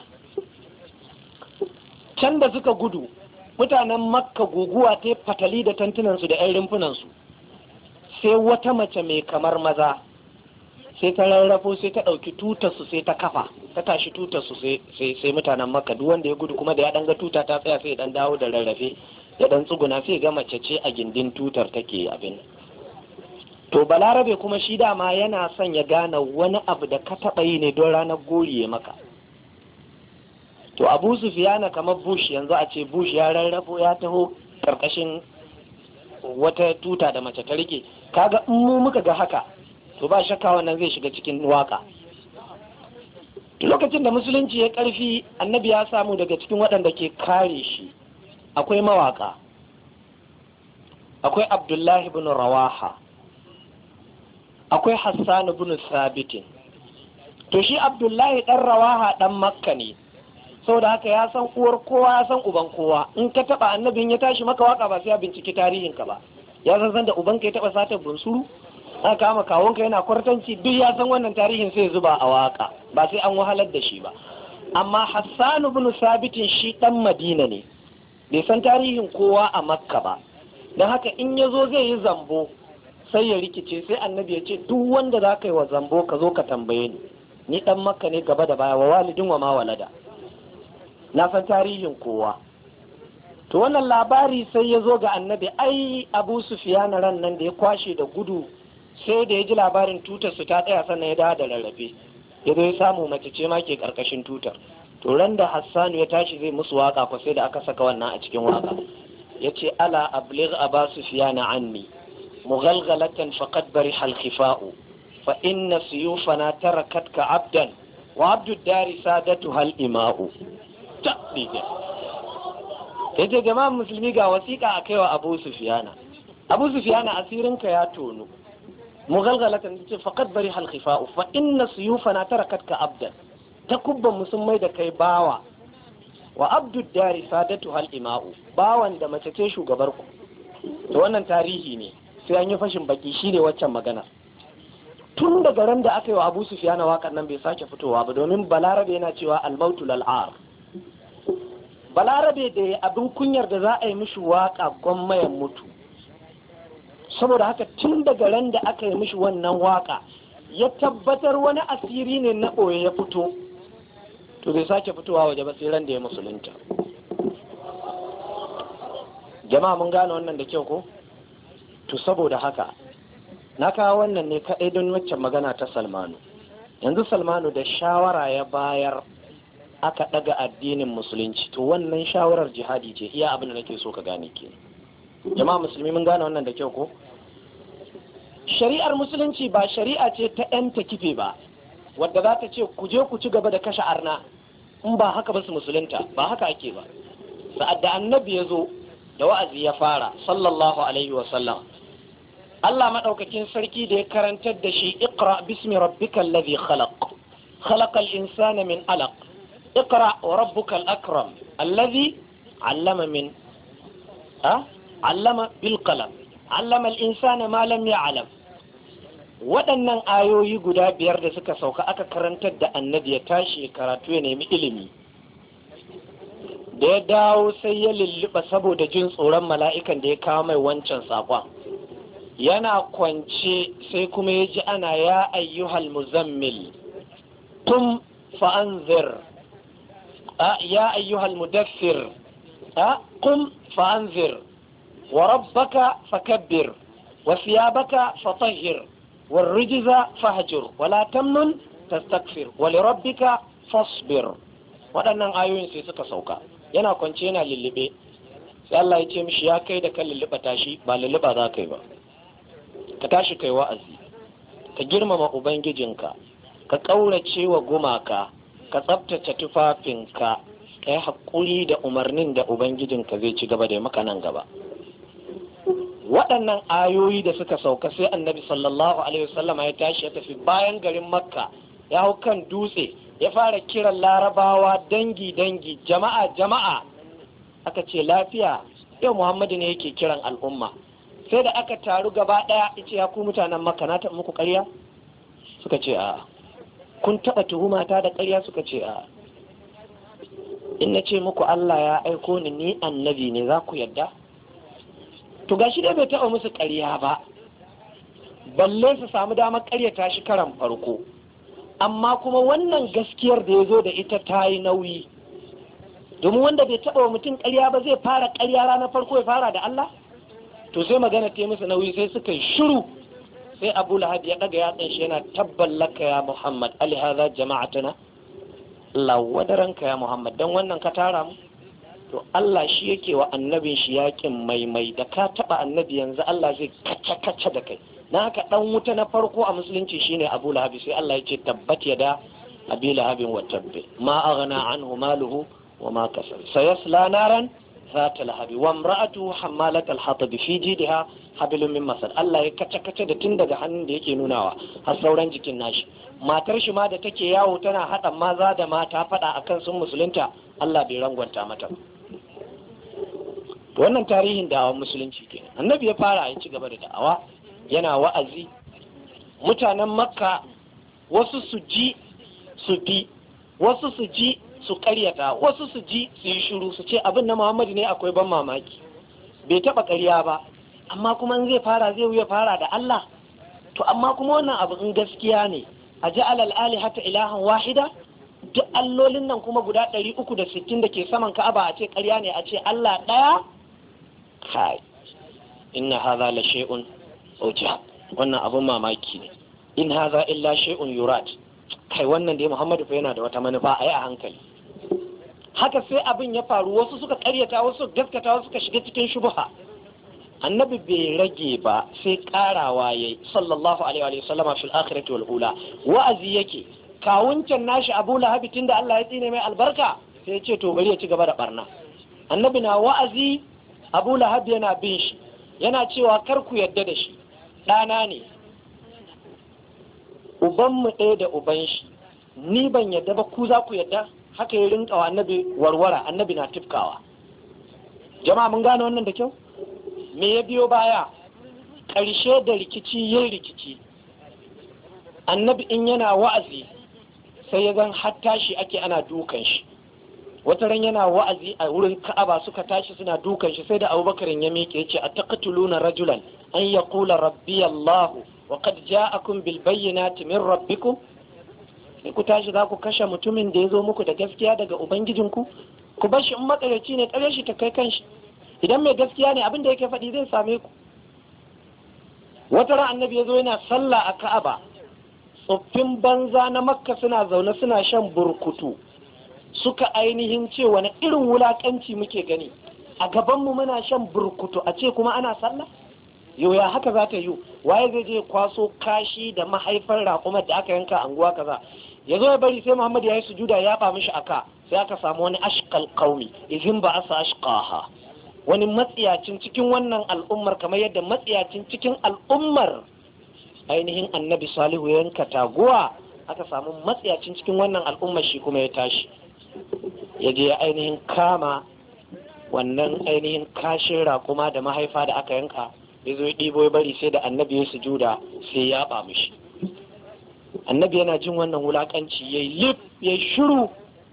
Can da suka gudu, mutanen makka guguwa ta fatali da tantunansu da 'yan rumfunansu, sai wata mace mai kamar maza sai ta rarrafo sai ta ɗauki tutarsu sai ta kafa, ta tashi tutarsu sai mutanen makka duk wanda ya gudu kuma da ya ɗan ga tuta ta tsaya sai ya ɗan dawo da rarrafe ya ɗan tsuguna sai ga mace ce a gindin tutar take abin. To balarabe kuma shi dama yana son ya gane wani abu da ka taɓa yi ne don ranar goriye maka. To Abu Sufiyana kamar Bush, yanzu a ce Bush ya rarrafo ya taho karkashin wata tuta da mace ta rike, kaga in mu muka ga haka to ba shakka wannan zai shiga cikin waka. Lokacin da musulunci ya karfi, annabi ya samu daga cikin waɗanda ke kare shi akwai mawaka, akwai Abdullahi ibn Rawaha, akwai Hassan ibn Sabitin. To shi Abdullahi dan Rawaha dan Makka ne, saboda haka ya san uwar kowa ya san uban kowa. In ka taba annabin ya tashi maka waka ba sai ya binciki tarihin ka ba, ya san san da uban ka ya taba satar bunsuru, aka kama kawon ka yana kwartanci, duk ya san wannan tarihin sai zuba a waka, ba sai an wahalar da shi ba. Amma Hassan ibn Sabitin shi dan Madina ne, bai san tarihin kowa a Makka ba, don haka in ya zo zai yi zambo sai ya rikice, sai annabi ya ce duk wanda za ka yi wa zambo ka zo ka tambaye ni, ni dan Makka ne gaba da baya, wa walidin wa ma walada, na san tarihin kowa. To wannan labari sai ya zo ga annabi. Ai Abu Sufyan ran nan da ya kwashe da gudu, sai da ya ji labarin tutar su ta tsaya sannan ya dawo da rarrafe, ya zo ya samu mace ce ma ke karkashin tutar. To ran da Hassanu ya tashi zai musu waka ko sai da aka saka wannan a cikin waka, yace ala abligh Abu Sufyan anni mughalghalatan faqad bariha al-khifa'u fa inna suyufana tarakatka abdan wa abdu dari sadatuha al-ima'u. Yace jama'an musulmi ga wasiƙa a kaiwa Abu Sufyana. Abu Sufyana asirinka ya tono. Mughalghalatan yace faqad bari hal khifa'u fa inna suyufana tarakatka abdan. Takubban musulmai da kai bawa. Wa abdu dari sadatu hal ima'u. Bawan da mace ce shugabar ku. To wannan tarihi ne. Sai an yi fashin baki shine waccan magana. Tun daga ran da aka yi wa Abu Sufyana waƙar nan bai sake fitowa ba, domin Balarabe yana cewa al-mautu lal-ar. Balarabe da abin kunyar da za a yi mishi waka gwammayan mutu, saboda haka tun daga ran da aka yi mishi wannan waka ya tabbatar wani asiri ne na ɓoye ya fito, to bai sake fitowa waje ba sai ran da ya musulunta. Jama'a mun gane wannan da kyau ko? To saboda haka na kawo wannan ne kaɗai don waccan magana ta Salmanu. Yanzu Salmanu da shawara ya bayar aka ɗaga addinin musulunci, to wannan shawarar jihadi ce, iya abin da nake so ka gane ke. Jama'a musulmi mun gane wannan da kyau ko? Shari'ar musulunci ba shari'a ce ta yan kife ba, wadda za ta ce ku je ku ci gaba da kashe arna, in ba haka ba su musulunta, ba haka ake ba. Sa'ad da annabi ya zo da wa'azi ya fara sallallahu alaihi wa sallam, Allah madaukakin sarki da ya karantar da shi iqra bismi rabbikal ladhi khalaq khalaqal insana min alaq اقرأ وربك الأكرم الذي علم من أه؟ علم بالقلم علم الإنسان ما لم يعلم. waɗannan ayoyi guda biyar da suka sauka aka karantar da annabi ya tashi karatu ya nemi ilimi, da ya dawo sai ya lulluɓa saboda jin tsoron mala'ikan da ya kawo mai wancan saƙon. Yana kwance sai kuma ya ji ana ya ayyuhal muzammil tum fa'anzir يا أيها المدثر قم فأنذر وربك فكبر وثيابك فطهر والرجز فهجر ولا تمنن تستكثر ولربك فاصبر. waɗannan ayoyin sai suka sauka, yana kwance yana lullube, sai Allah ya ce mishi ya kai da kan lulluɓa tashi, ba lulluɓa za ka yi ba, ka tashi kai wa'azi, ka girmama ubangijinka, ka ƙaurace wa gumaka, ka tsabtace tufafinka, ka yi haƙuri da umarnin da ubangijinka zai ci gaba da maka nan gaba. Waɗannan ayoyi da suka sauka sai annabi sallallahu alaihi wasallama ya tashi ya tafi bayan garin Makka, ya hau kan dutse ya fara kiran larabawa dangi dangi, jama'a jama'a. Aka ce lafiya, yau Muhammadu ne yake kiran al'umma. sai da aka taru gaba ɗaya yace ya ku mutanen Makka na taɓa muku ƙarya suka ce a kun taɓa tuhuma ta da ƙarya suka ce a in na ce muku Allah ya aiko ni ni annabi ne za ku yadda to gashi dai bai taɓa musu ƙarya ba balle su samu damar ƙaryata shi karan farko amma kuma wannan gaskiyar da ya zo da ita ta yi nauyi domin wanda bai taɓa wa mutum ƙarya ba zai fara ƙarya ranar farko ya fara da Allah to sai magana ta yi musu nauyi sai suka yi shiru sai Abu Lahab ya ɗaga yatsan shi yana tabballaka ya Muhammad alihaza jama'atuna Allah wadaranka ya Muhammad dan wannan ka tara mu to Allah shi yake wa annabin shi yakin maimai da ka taɓa annabi yanzu Allah zai kaca kaca da kai na haka dan wuta na farko a musulunci shine Abu Lahab sai Allah ya ce tabbat yada Abi Lahab wa tabbi ma aghna anhu maluhu wa ma kasab sayasla naran ذات لهب وامرأته حمالة الحطب في جيدها حبل من مسد Allah ya kace kace da tun daga hannun da yake nunawa har sauran jikin nashi matar shi ma da take yawo tana hada maza da mata fada akan sun musulunta Allah bai rangwanta mata wannan tarihin da'awar musulunci kenan annabi ya fara ya ci gaba da da'awa yana wa'azi mutanen Makka wasu su ji su bi wasu su ji su karyata wasu su ji su yi shiru su ce abin na Muhammadu ne akwai ban mamaki bai taba karya ba amma kuma in zai fara zai wuya fara da Allah to amma kuma wannan abu in gaskiya ne a ja'ala al-alihata ilahan wahida duk allolin nan kuma guda ɗari uku da sittin da ke saman Ka'aba a ce karya ne a ce Allah ɗaya kai inna hadha la shay'un ujab wannan abun mamaki ne in hadha illa shay'un yurad kai wannan dai Muhammadu fa yana da wata manufa ayi a hankali haka sai abin ya faru wasu suka karyata wasu gaskata wasu suka shiga cikin shubha annabi bai rage ba sai karawa yayi sallallahu alaihi wa sallama fil akhirati wal ula wa'azi yake kawuncan nashi Abu Lahab tunda Allah ya tsine mai albarka sai ya ce to bari ya ci gaba da barna annabi na wa'azi Abu Lahab yana bin shi yana cewa kar ku yadda da shi ɗana ne ubanmu ɗaya da uban shi ni ban yadda ba ku za ku yadda haka ya rinka wa annabi warwara annabi na tifkawa jama'a mun gane wannan da kyau me ya biyo baya ƙarshe da rikici yin rikici annabi in yana wa'azi sai ya zan har tashi ake ana dukan shi wata ran yana wa'azi a wurin Ka'aba suka tashi suna dukan shi sai da Abubakar ya miƙe yace ataqtuluna rajulan an yaqula rabbi Allah wa qad ja'akum bil bayyinati min rabbikum sai ku tashi za ku kashe mutumin da ya zo muku da gaskiya daga ubangijinku ku bar shi in matsalaci ne kare shi ta kai kanshi idan mai gaskiya ne abin da yake faɗi zai same ku wata ran annabi ya zo yana sallah a Ka'aba tsoffin banza na Makka suna zaune suna shan burkutu suka ainihin ce wani irin wulakanci muke gani a gabanmu muna shan burkutu a ce kuma ana sallah yau ya haka za ta yi waye zai je kwaso kashi da mahaifar raƙumar da aka yanka anguwa kaza ya zo ya bari sai Muhammad ya yi sujuda ya ba mishi aka sai aka samu wani ashqal qaumi idhin ba asa ashqaha wani matsiyacin cikin wannan al'ummar kamar yadda matsiyacin cikin al'ummar ainihin annabi salihu ya yanka taguwa aka samu matsiyacin cikin wannan al'ummar shi kuma ya tashi ya je ainihin kama wannan ainihin kashin raƙuma da mahaifa da aka yanka ya zo ya ɗibo ya bari sai da annabi ya sujuda sai ya ba mishi annabi yana jin wannan wulakanci ya yi lif ya yi shiru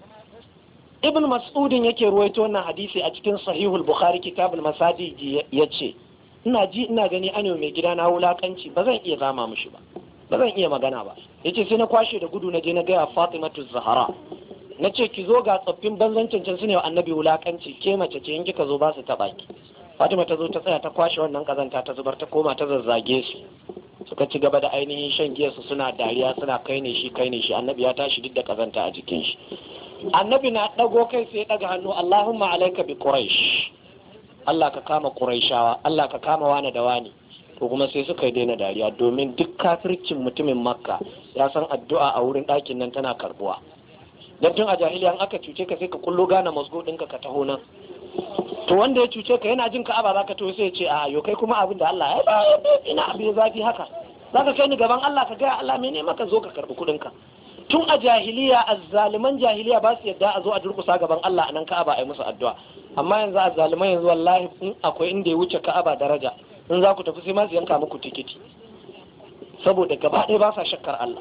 ibn mas'udin yake ruwaito wannan hadisi a cikin sahihul bukhari kitabul masajid ya ce ina ji ina gani ana mai gida na wulakanci ba zan iya zama mishi ba ba zan iya magana ba yace sai na kwashe da gudu na je na gaya fatimatu zahara na ce ki zo ga tsoffin banzancin can su ne wa annabi wulakanci ke mace ce in kika zo ba su taɓa ki fatima ta zo ta tsaya ta kwashe wannan kazanta ta zubar ta koma ta zazzage su suka ci gaba da ainihin shan giya su suna dariya suna kai ne shi kai ne shi annabi ya tashi duk da kazanta a jikin shi annabi na ɗago kai sai ya ɗaga hannu Allahumma alaika bi quraish Allah ka kama quraishawa Allah ka kama wani da wani to kuma sai suka yi daina dariya domin duk kafircin mutumin makka ya san addu'a a wurin ɗakin nan tana karbuwa dan tun a jahiliya an aka cuce ka sai ka kullo gane masgo ɗinka ka taho nan to wanda ya cuce ka yana jin ka'aba zaka to sai ya ce a yo kai kuma abin da Allah ya ba ina abin zafi haka zaka kai ni gaban Allah ka ga Allah mene maka zo ka karbi kudin ka tun a jahiliya azzaliman jahiliya ba su yadda a zo a durkusa gaban Allah anan ka'aba ai musu addu'a amma yanzu azzaliman yanzu wallahi in akwai inda ya wuce ka'aba daraja in za ku tafi sai ma su yanka muku tikiti saboda gaba ɗaya ba sa shakkar Allah.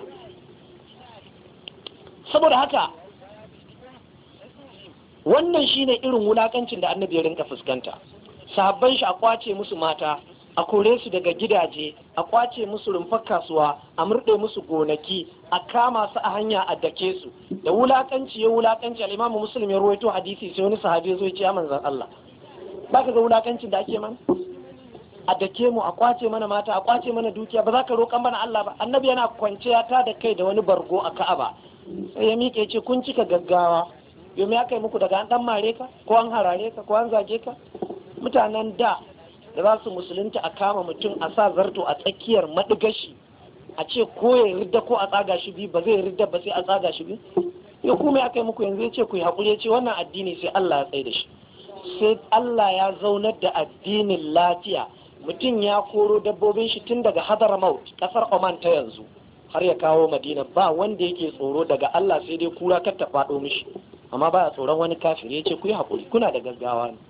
Saboda haka wannan shine irin wulakancin da annabi ya rinka fuskanta. Sahabban shi a kwace musu mata, a kore su daga gidaje, a kwace musu rumfar kasuwa, a murɗe musu gonaki, a kama su a hanya a dake su. Da wulakanci ya wulakanci, al-Imam Muslim ya rawaito hadisi sai wani sahabi ya zo ya ce ya manzon Allah, baka ga wulakancin da ake mana? A dake mu, a kwace mana mata, a kwace mana dukiya, ba za ka roƙan mana Allah ba. Annabi yana kwance ya ta da kai da wani bargo a Ka'aba, sai ya miƙe ce kun cika gaggawa, yau me aka yi muku daga an dan mare ka ko an harare ka ko an zage ka? Mutanen da da za su musulunta a kama mutum a sa zarto a tsakiyar maɗigashi a ce ko ya ridda ko a tsaga shi bi, ba zai ridda ba sai a tsaga shi bi. Ya kuma ya kai muku yanzu ya ce ku yi haƙuri, ya ce wannan addini sai Allah ya tsaye da shi, sai Allah ya zaunar da addinin lafiya. Mutum ya koro dabbobin shi tun daga Hadramaut kasar Oman ta yanzu har ya kawo Madina, ba wanda yake tsoro daga Allah sai dai kura kar ta faɗo mishi, amma baya tsoron wani kafiri. Ya ce ku yi haƙuri, kuna da gaggawa ne.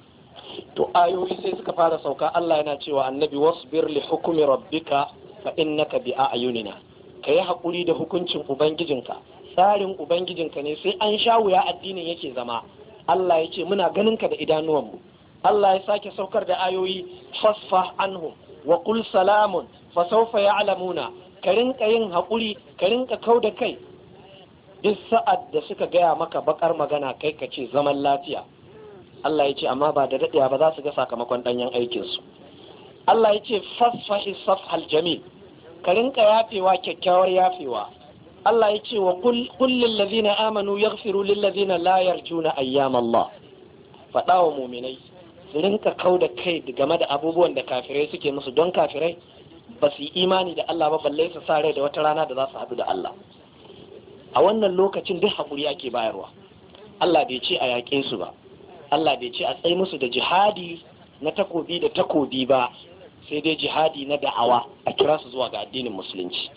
To ayoyi sai suka fara sauka, Allah yana cewa annabi wasbir li hukumi rabbika fa innaka bi a'yunina, kayi haƙuri da hukuncin ubangijinka, tsarin ubangijinka ne, sai an sha wuya addinin yake zama. Allah ya ce muna ganin ka da idanuwanmu. Allah ya sake saukar da ayoyi fasfah anhum wa qul salamun fa sawfa ya'lamuna, ka rinka yin haƙuri, ka rinka kau da kai. Duk sa'ad da suka gaya maka bakar magana kai ka ce zaman lafiya. Allah ya ce amma ba da daɗewa ba za su ga sakamakon ɗanyen aikinsu. Allah ya ce fasfahi safhal jamil, ka rinka yafewa kyakkyawar yafewa. Allah ya ce wa kullin lazina amanu yaghfiru lil lazina la yarjuna ayyam Allah, faɗa wa muminai su rinka kau da kai game da abubuwan da kafirai suke musu, don kafirai ba su yi imani da Allah ba, balle su sa rai da wata rana da za su haɗu da Allah. A wannan lokacin duk haƙuri ake bayarwa. Allah bai ce a yaƙe su ba, Allah bai ce a tsaye musu da jihadi na takobi da takobi ba, sai dai jihadi na da'awa, a kira su zuwa ga addinin musulunci.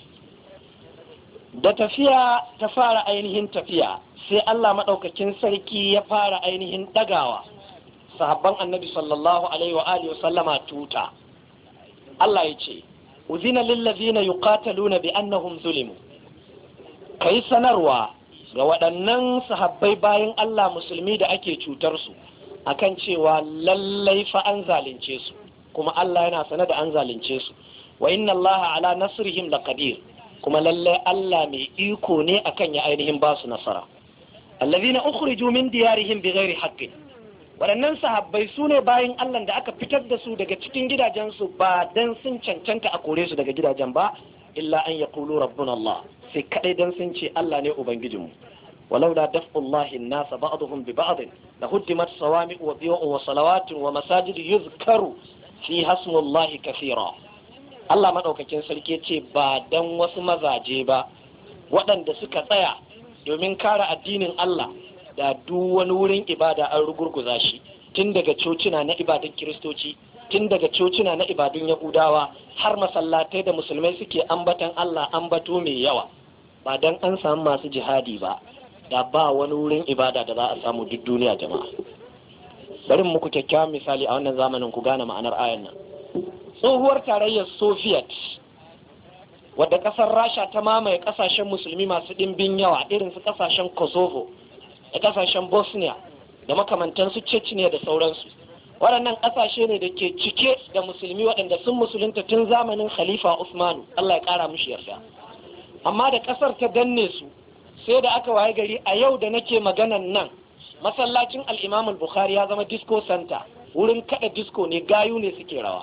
Da tafiya ta fara ainihin tafiya, sai Allah maɗaukakin sarki ya fara ainihin ɗagawa sahabban annabi sallallahu alaihi wa alihi sallama tuta. Allah ya ce uzina lillazina yuqataluna bi annahum zulimu, kai sanarwa ga waɗannan sahabbai bayan Allah musulmi da ake cutar su akan cewa lallai fa an zalunce su, kuma Allah yana sanar da an zalunce su. Wa inna Allah ala nasrihim laqadir, kuma lallai Allah mai iko ne akan ya ainihin ba su nasara. Allazina ukhriju min diyarihim bighairi haqqin, waɗannan sahabbai su ne bayan Allah da aka fitar da su daga cikin gidajensu ba dan sun cancanta a kore su daga gidajen ba, illa an yaqulu rabbuna Allah, sai kadai dan sun ce Allah ne ubangijinmu. ولولا دفع الله الناس بعضهم ببعض لهدمت صوامع وبيوع وصلوات ومساجد يذكر فيها اسم الله كثيرا. Allah madaukakin sarki ce ba dan wasu mazaje ba waɗanda suka tsaya domin kare addinin Allah, da duk wani wurin ibada an rugurguza shi, tun daga cocina na ibadun kiristoci, tun daga cocina na ibadun yahudawa, har masallatai da musulmai suke ambatan Allah ambato mai yawa. Ba dan an samu masu jihadi ba, da ba wani wurin ibada da za a samu duk duniya jama'a. Bari muku kyakkyawan misali a wannan zamanin ku gane ma'anar ayan nan. Tsohuwar tarayyar Soviet wadda kasar Rasha ta mamaye kasashen musulmi masu ɗimbin yawa irin su kasashen Kosovo da kasashen Bosnia da makamantansu Chechnya da sauransu. Waɗannan kasashe ne da ke cike da musulmi waɗanda sun musulunta tun zamanin Khalifa Usmanu, Allah ya ƙara mushi yarda. Amma da kasar ta danne su, sai da aka waye gari a yau da nake maganan nan masallacin al-Imam al-Bukhari ya zama disco center, wurin kada disco ne, gayu ne suke rawa.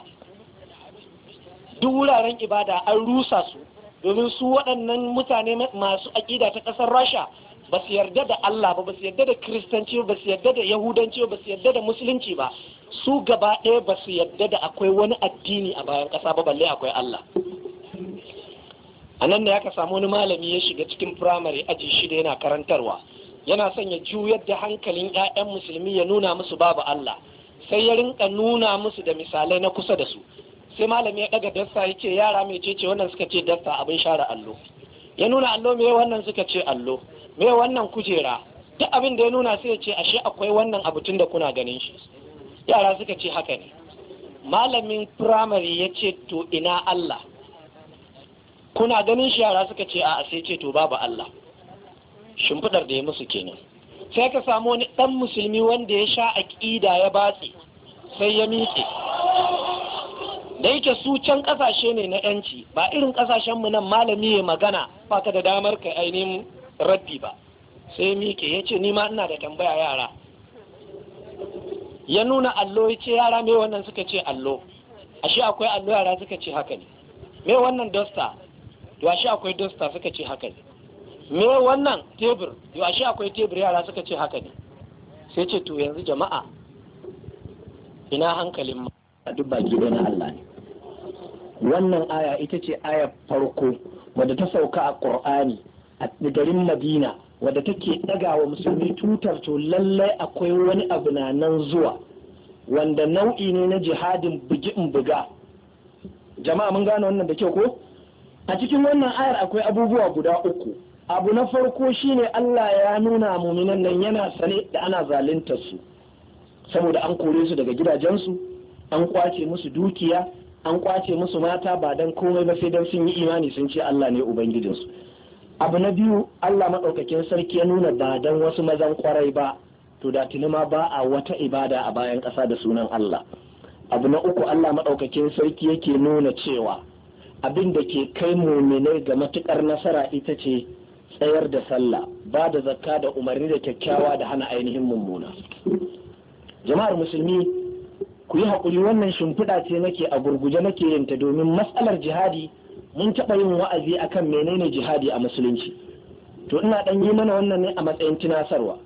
Duk wuraren ibada an rusa su, domin su waɗannan mutane masu aƙida ta ƙasar Rasha ba su yarda da Allah ba, ba su yarda da Kiristanci ba, su yarda da Yahudanci ba, su yarda da Musulunci ba, su gaba ɗaya ba su yarda da akwai wani addini a bayan ƙasa ba, balle akwai Allah. A nan ne aka samu wani malami ya shiga cikin firamare aji shida yana karantarwa, yana son ya juyar da hankalin 'ya'yan musulmi ya nuna musu babu Allah, sai ya rinka nuna musu da misalai na kusa da su. Sai malami ya daga dasta ya ce yara mai ce wannan suka ce dasta abin share allo, ya nuna allo me wannan suka ce allo, me wannan kujera, duk abin da ya nuna sai ya ce ashe akwai wannan abu tun da kuna ganin shi. Yara suka ce haka ne. malamin firamare ya ce to ina Allah, kuna ganin shi? Yara suka ce a'a, sai ce to babu Allah. Shimfiɗar da ya musu kenan. Sai ka samu wani ɗan musulmi wanda ya sha aƙida ya batse sai ya miƙe, da yake su can ƙasashe ne na yanci, ba irin ƙasashenmu nan malami ya magana ba ka da damar ka ainihin raddi ba. Sai miƙe ya ce ni ma ina da tambaya yara, ya nuna allo ya ce yara me wannan, suka ce allo. Ashe akwai allo? Yara suka ce haka ne. Me wannan dosta? to ashe akwai dosta, suka ce haka ne. Me wannan tebur? to ashe akwai tebur, yara suka ce haka ne. Sai ce to yanzu jama'a ina hankalin ma duk baki ɗaya na Allah ne. Wannan aya ita ce aya farko wadda ta sauka a Qur'ani a garin Madina, wadda take ɗaga wa musulmi tutar to lallai akwai wani abu na nan zuwa wanda nau'i ne na jihadin bugi in buga. Jama'a mun gane wannan da kyau ko? A cikin wannan ayar akwai abubuwa guda uku. Abu na farko shine Allah ya nuna muminan nan yana sane da ana zaluntar su, saboda an kore su daga gidajensu, an kwace musu dukiya, an kwace musu mata, ba dan komai ba sai dan sun yi imani sun ce Allah ne ubangijinsu. Abu na biyu, Allah maɗaukakin sarki ya nuna ba dan wasu mazan kwarai ba, to da tuni ma ba a wata ibada a bayan ƙasa da sunan Allah. Abu na uku, Allah maɗaukakin sarki yake nuna cewa abin da ke kai muminai ga matukar nasara ita ce tsayar da sallah, ba da zakka da umarni da kyakkyawa da hana ainihin mummuna. Jama'ar musulmi, ku yi haƙuri, wannan shimfiɗa ce nake a gurguje nake yin ta domin matsalar jihadi mun taɓa yin wa'azi akan menene jihadi a musulunci, to ina ɗan yi mana wannan ne a matsayin tunasarwa.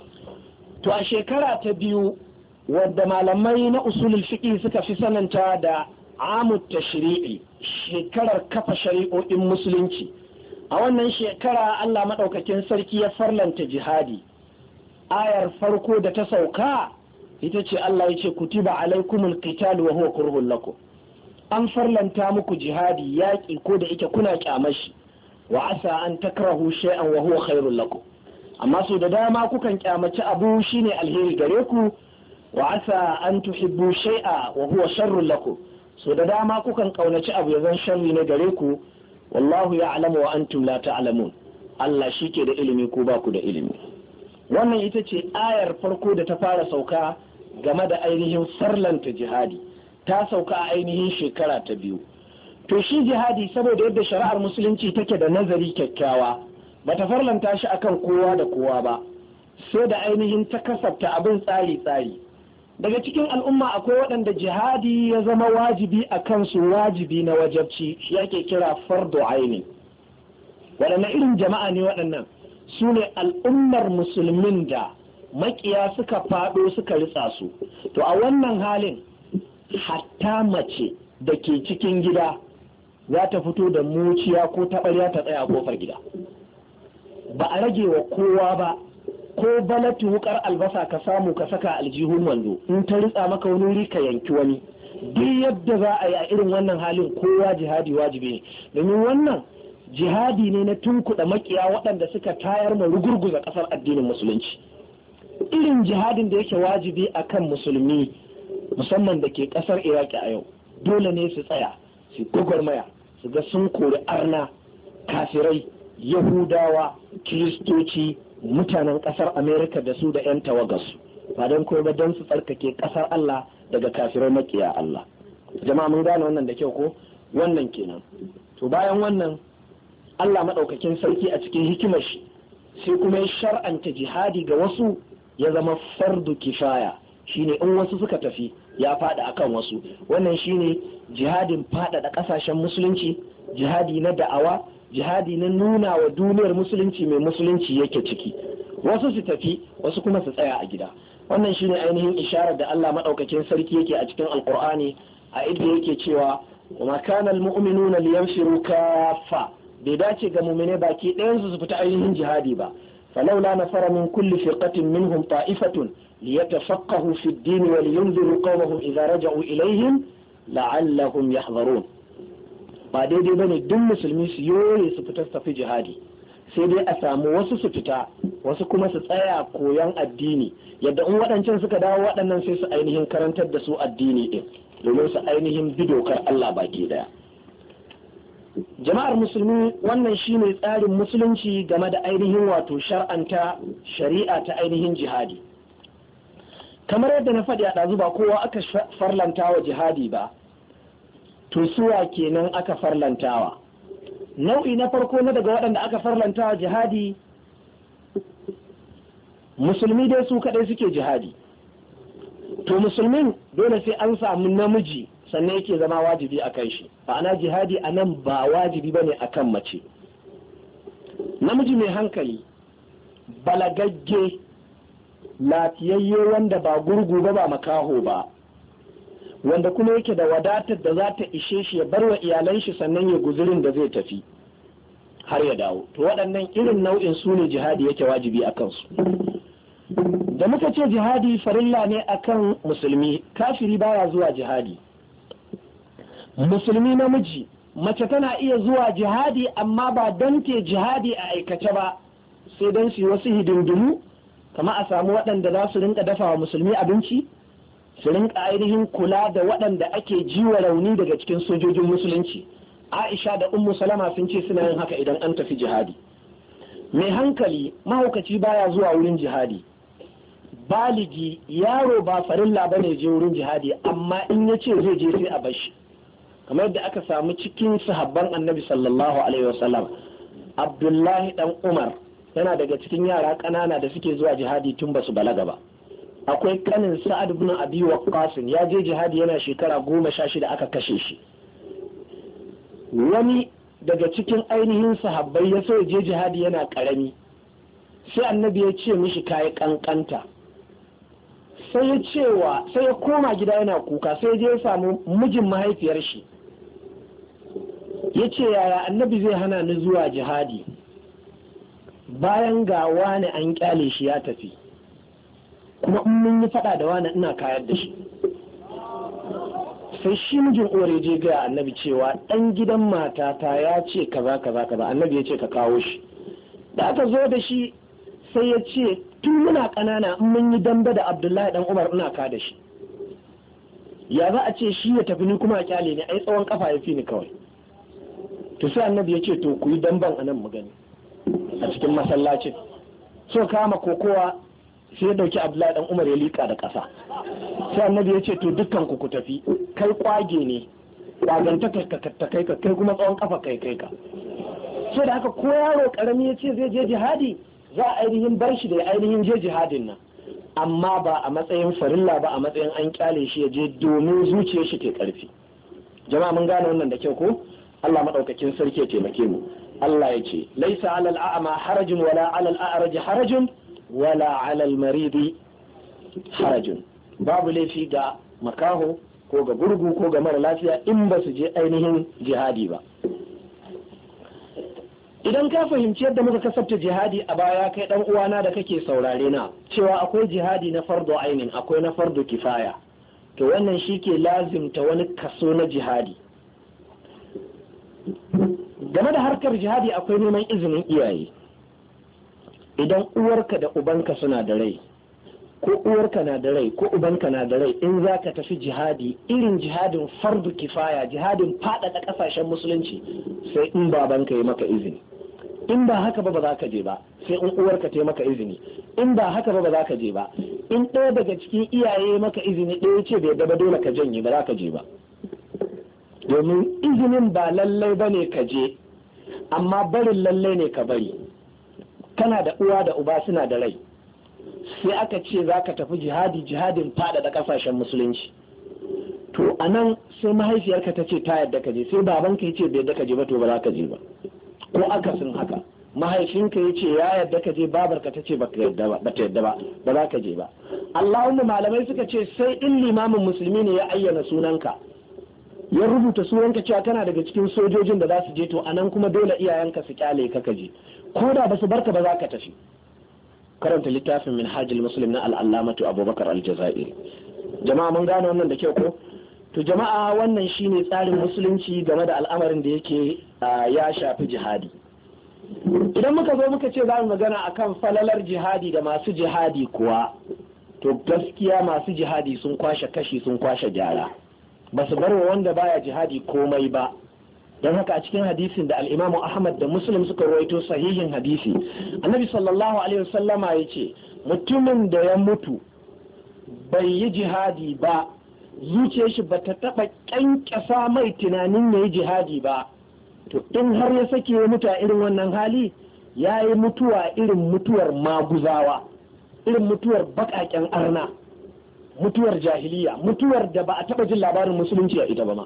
To a shekara ta biyu wadda malamai na usulul fiqh suka fi sananta da amut tashri'i, shekarar kafa shari'o'in musulunci, a wannan shekara Allah maɗaukakin sarki ya farlanta jihadi. Ayar farko da ta sauka ita ce Allah ya ce kutiba alaikumul qital wa huwa kurhun lakum, an farlanta muku jihadi, yaƙi ko da ike kuna kyamashi, wa asa an takrahu shay'an wa huwa khairul lakum, amma so da dama kukan kyamaci abu shine alheri gare ku, wa asa an tuhibbu shay'a wa huwa sharrul lakum, so da dama kukan kaunaci abu ya zan sharri ne gare ku, wallahu ya'lamu wa antum la ta'lamun, Allah shike da ilimi ko ba ku da ilimi. Wannan ita ce ayar farko da ta fara sauka game da ainihin farlanta jihadi, ta sauka a ainihin shekara ta biyu. To shi jihadi saboda yadda shari'ar musulunci take da nazari kyakkyawa, bata farlanta shi akan kowa da kowa ba, sai da ainihin ta kasafta abin tsari-tsari. Daga cikin al'umma akwai waɗanda jihadi ya zama wajibi a kansu, wajibi na wajabci, shi ake kira fardu aini. Waɗanne irin jama'a ne waɗannan? Su ne al'ummar musulmin da makiya suka faɗo suka ritsa su. To a wannan halin hatta mace da ke cikin gida za ta fito da muciya ko taɓarya ta tsaya a kofar gida, ba a rage wa kowa ba. Ko balatu wukar albasa ka samu ka saka aljihun wando, in ta ritsa maka wani wuri ka yanki wani. Duk yadda za a yi a irin wannan halin kowa jihadi wajibi ne, domin wannan jihadi ne na tunkuɗa makiya waɗanda suka tayar ma rugurguza ƙasar addinin musulunci. Irin jihadin da yake wajibi akan musulmi musamman da ke ƙasar Iraki a yau, dole ne su tsaya su gwagwarmaya su ga sun kori arna, kafirai, yahudawa, kiristoci, mutanen ƙasar Amerika da su da 'yan tawagarsu, ba don kuma ba don su tsarkake ƙasar Allah daga kafirai makiya Allah. Jama'a mun gane wannan da kyau ko? Wannan kenan. To bayan wannan Allah maɗaukakin sarki a cikin hikimar shi sai kuma ya shar'anta jihadi ga wasu ya zama fardu kifaya, shine in wasu suka tafi ya faɗa akan wasu. Wannan shine jihadin faɗaɗa ƙasashen musulunci, jihadi na da'awa, jihadi na nuna wa duniyar musulunci mai musulunci yake ciki. Wasu su tafi, wasu kuma su tsaya a gida. Wannan shine ainihin isharar da Allah maɗaukakin sarki yake a cikin Alƙur'ani a inda yake cewa wa ma kana almu'minuna liyanfiru kaffa, bai dace ga mu'mine baki ɗayan su fita ainihin jihadi ba. فلولا نفر من كل فرقة منهم طائفة ليتفقهوا في الدين ولينذروا قومهم إذا رجعوا إليهم لعلهم يحذرون. ba daidai bane duk musulmi su yoye su fita tafi jihadi, sai dai a samu wasu su fita wasu kuma su tsaya koyon addini, yadda in waɗancan suka dawo waɗannan sai su ainihin karantar da su addini ɗin. domin su ainihin bi dokar Allah baki daya. Jama'ar musulmi, wannan shine tsarin musulunci game da ainihin wato shar'anta shari'a ta ainihin jihadi. Kamar yadda na faɗi a ɗazu, ba kowa aka farlanta wa jihadi ba, to suwa kenan aka farlantawa. Nau'i na farko na daga waɗanda aka farlantawa jihadi, musulmi dai su kaɗai suke jihadi. To musulmin dole sai an samu namiji sannan yake zama wajibi a kan shi. Ma'ana jihadi a nan ba wajibi bane akan mace. Namiji mai hankali, balagagge, lafiyayye, wanda ba gurgu ba ba makaho ba, wanda kuma yake da wadatar da za ta ishe shi ya bar wa iyalan shi sannan ya guzurin da zai tafi har ya dawo. To waɗannan irin nau'in su ne jihadi yake wajibi a kansu. Da muka ce jihadi farilla ne akan musulmi, kafiri baya zuwa jihadi. Musulmi namiji, mace tana iya zuwa jihadi amma ba don te jihadi a aikace ba, sai don su yi wasu hidindimu, kama a samu waɗanda za su rinka dafa wa musulmi abinci, su rinka ainihin kula da waɗanda ake jiwa rauni daga cikin sojojin musulunci. Aisha da Ummu Salama sun ce suna yin haka idan an tafi jihadi. Mai hankali, mahaukaci baya zuwa wurin jihadi. Baligi, yaro ba farilla bane je wurin jihadi, amma in ya ce zai je sai a bashi. Kamar yadda aka samu cikin sahabban Annabi sallallahu alaihi wasallam, Abdullahi dan Umar yana daga cikin yara ƙanana da suke zuwa jihadi tun basu balaga ba. Akwai kanin Sa'ad ibn Abi Waqqas, ya je jihadi yana shekara goma sha shida aka kashe shi. Wani daga cikin ainihin sahabbai ya so ya je jihadi yana ƙarami, sai Annabi ya ce mishi kayi kankanta. Sai ya cewa sai ya koma gida yana kuka, sai ya je ya samu mijin mahaifiyar shi, ya ce yaya Annabi zai hana ni zuwa jihadi bayan ga wani an kyale shi ya tafi, kuma in mun yi fada da wani ina kayar da shi. Sai shi mijin uwar ya je ga Annabi cewa dan gidan matata ya ce kaza kaza kaza. Annabi ya ce ka kawo shi. Da aka zo da shi sai ya ce tun muna ƙanana in mun yi dambe da Abdullahi dan Umar ina ka da shi, ya za a ce shi ya tafi ni kuma a kyale ni, ai tsawon kafa ya fi ni kawai. To sai Annabi ya ce to ku yi damben anan mu gani a cikin masallacin. So kama kokowa, sai ya dauki Abdullahi dan Umar ya lika da ƙasa. Sai Annabi ya ce to dukkan ku ku tafi, kai kwage ne, kwaganta ka kai ka, kai kuma tsawon kafa kai kai ka. Sai da haka ko yaro karami ya ce zai je jihadi, za a ainihin bar shi da ainihin je jihadin nan, amma ba a matsayin farilla ba, a matsayin an kyale shi ya je domin zuciyar shi ke karfi. Jama'a mun gane wannan da kyau ko? Allah madaukakin sarki ya taimake mu. Allah ya ce laisa alal a'ma harajun wala alal a'raj harajun wala alal maridi harajun. Babu laifi ga makaho ko ga gurgu ko ga mara lafiya in ba su je ainihin jihadi ba. Idan ka fahimci yadda muka kasabta jihadi a baya, kai dan uwana da kake saurare na, cewa akwai jihadi na fardu ainin, akwai na fardu kifaya, to wannan shi ke lazimta wani kaso na jihadi. Game da harkar jihadi akwai neman izinin iyaye. Idan uwarka da ubanka suna da rai, ko uwarka na da rai ko ubanka na da rai, in za ka tafi jihadi irin jihadin fardu kifaya, jihadin faɗaɗa ƙasashen musulunci, sai in babanka yi maka izini. In ba haka ba ba za ka je ba, sai in uwarka ta maka izini. In ba haka ba ba za ka je ba. In ɗaya daga cikin iyaye maka izini, ɗaya ce bai daba dole ka janye, ba za ka je ba. Domin izinin ba lallai ba ne ka je, amma barin lallai ne ka bari. Kana da uwa da uba suna da rai, sai aka ce za ka tafi jihadi, jihadin faɗaɗa ƙasashen musulunci. To a nan sai mahaifiyarka ta ce ta yadda ka je, sai babanka ya ce bai yadda ka je ba, to ba za ka je ba. Ko akasin haka, mahaifinka ya ce ya yadda ka je, babarka ta ce ba ta yadda ba, ba ba za ka je ba. Allahumma malamai suka ce sai in limamin musulmi ne ya ayyana sunanka, ya rubuta sunanka cewa kana daga cikin sojojin da za su je, to anan kuma dole iyayenka su kyale ka ka je, ko da ba su barka ba za ka tafi. Karanta littafin Minhajul Muslim na al'allamatu Abubakar Al-Jazairi. Jama'a mun gane wannan da kyau ko? To jama'a, wannan shine tsarin musulunci game da al'amarin da yake ya shafi jihadi. Idan muka zo muka ce za mu magana akan falalar jihadi da masu jihadi kuwa, to gaskiya masu jihadi sun kwashe kashi, sun kwashe gyara. ba su bar wa wanda baya jihadi komai ba. don haka a cikin hadisin da al-Imamu Ahmad da Muslim suka rawaito sahihin hadisi, Annabi sallallahu alaihi wasallama yace mutumin da ya mutu bai yi jihadi ba, zuciyar shi bata taba kyankyasa mai tunanin yayi jihadi ba, to in har ya sake ya mutu a irin wannan hali, yayi mutuwa irin mutuwar maguzawa, irin mutuwar bakaken arna, mutuwar jahiliya, mutuwar da ba a taba jin labarin musulunci a ita ba ma.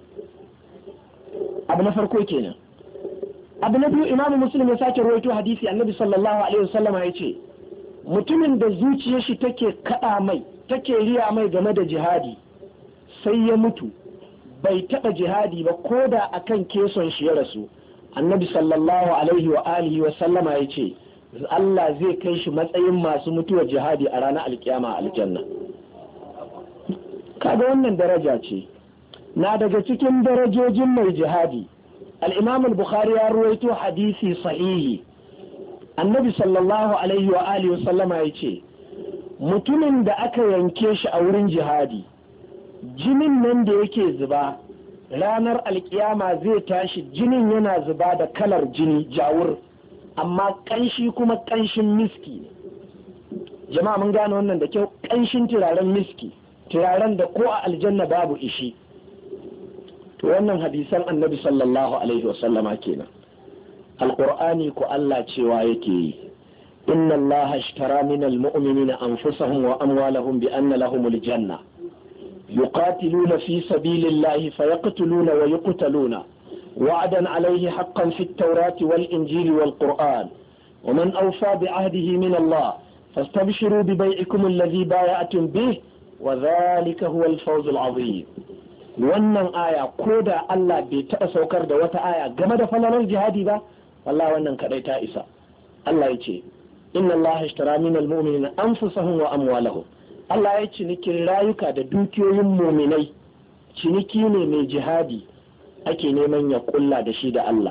Abu na farko kenan. Abu na biyu, Imamu Muslim ya sake rawaito hadisi, Annabi sallallahu alaihi wasallam ya ce mutumin da zuciyar shi take kada mai, take riya mai game da jihadi, sai ya mutu bai taba jihadi ba, koda akan keson shi ya rasu, Annabi sallallahu alaihi wa alihi wa sallama ya ce Allah zai kai shi matsayin masu mutuwar jihadi a ranar alkiyama a aljanna. Kaga wannan daraja ce na daga cikin darajojin mai jihadi. al-Imam al-Bukhari ya ruwaito hadisi sahihi, Annabi sallallahu alaihi wa alihi wa sallama ya ce mutumin da aka yanke shi a wurin jihadi, jinin nan da yake zuba ranar alkiyama zai tashi, jinin yana zuba da kalar jini jawur, amma kanshi kuma kanshin miski ne. Jama'a mun gane wannan da kyau, kanshin turaren miski, turaren da ko a aljanna babu ishi. To wannan hadisan Annabi sallallahu alaihi wasallama kenan. Alqur'ani ko Allah cewa yake yi, inna Allah ashtara minal mu'minina anfusahum wa amwalahum bi anna lahumul janna yuqatiluna fi sabilillahi fayaqtuluna wa yuqtaluna wa'dan alayhi haqqan fit tawrati wal injili wal qur'an wa man awfa bi ahdihi min Allah fastabshiru bi bai'ikum alladhi bay'atum bih wa dhalika huwa al-fawz al-'azim. Wannan aya ko da Allah bai taɓa saukar da wata aya game da falalar jihadi ba, wallahi wannan kadai ta isa. Allah ya ce inna Allah ishtara minal mu'minina anfusahum wa amwalahum. Allah ya cinikin rayuka da dukiyoyin mu'minai, ciniki ne mai jihadi ake neman ya kulla da shi da Allah.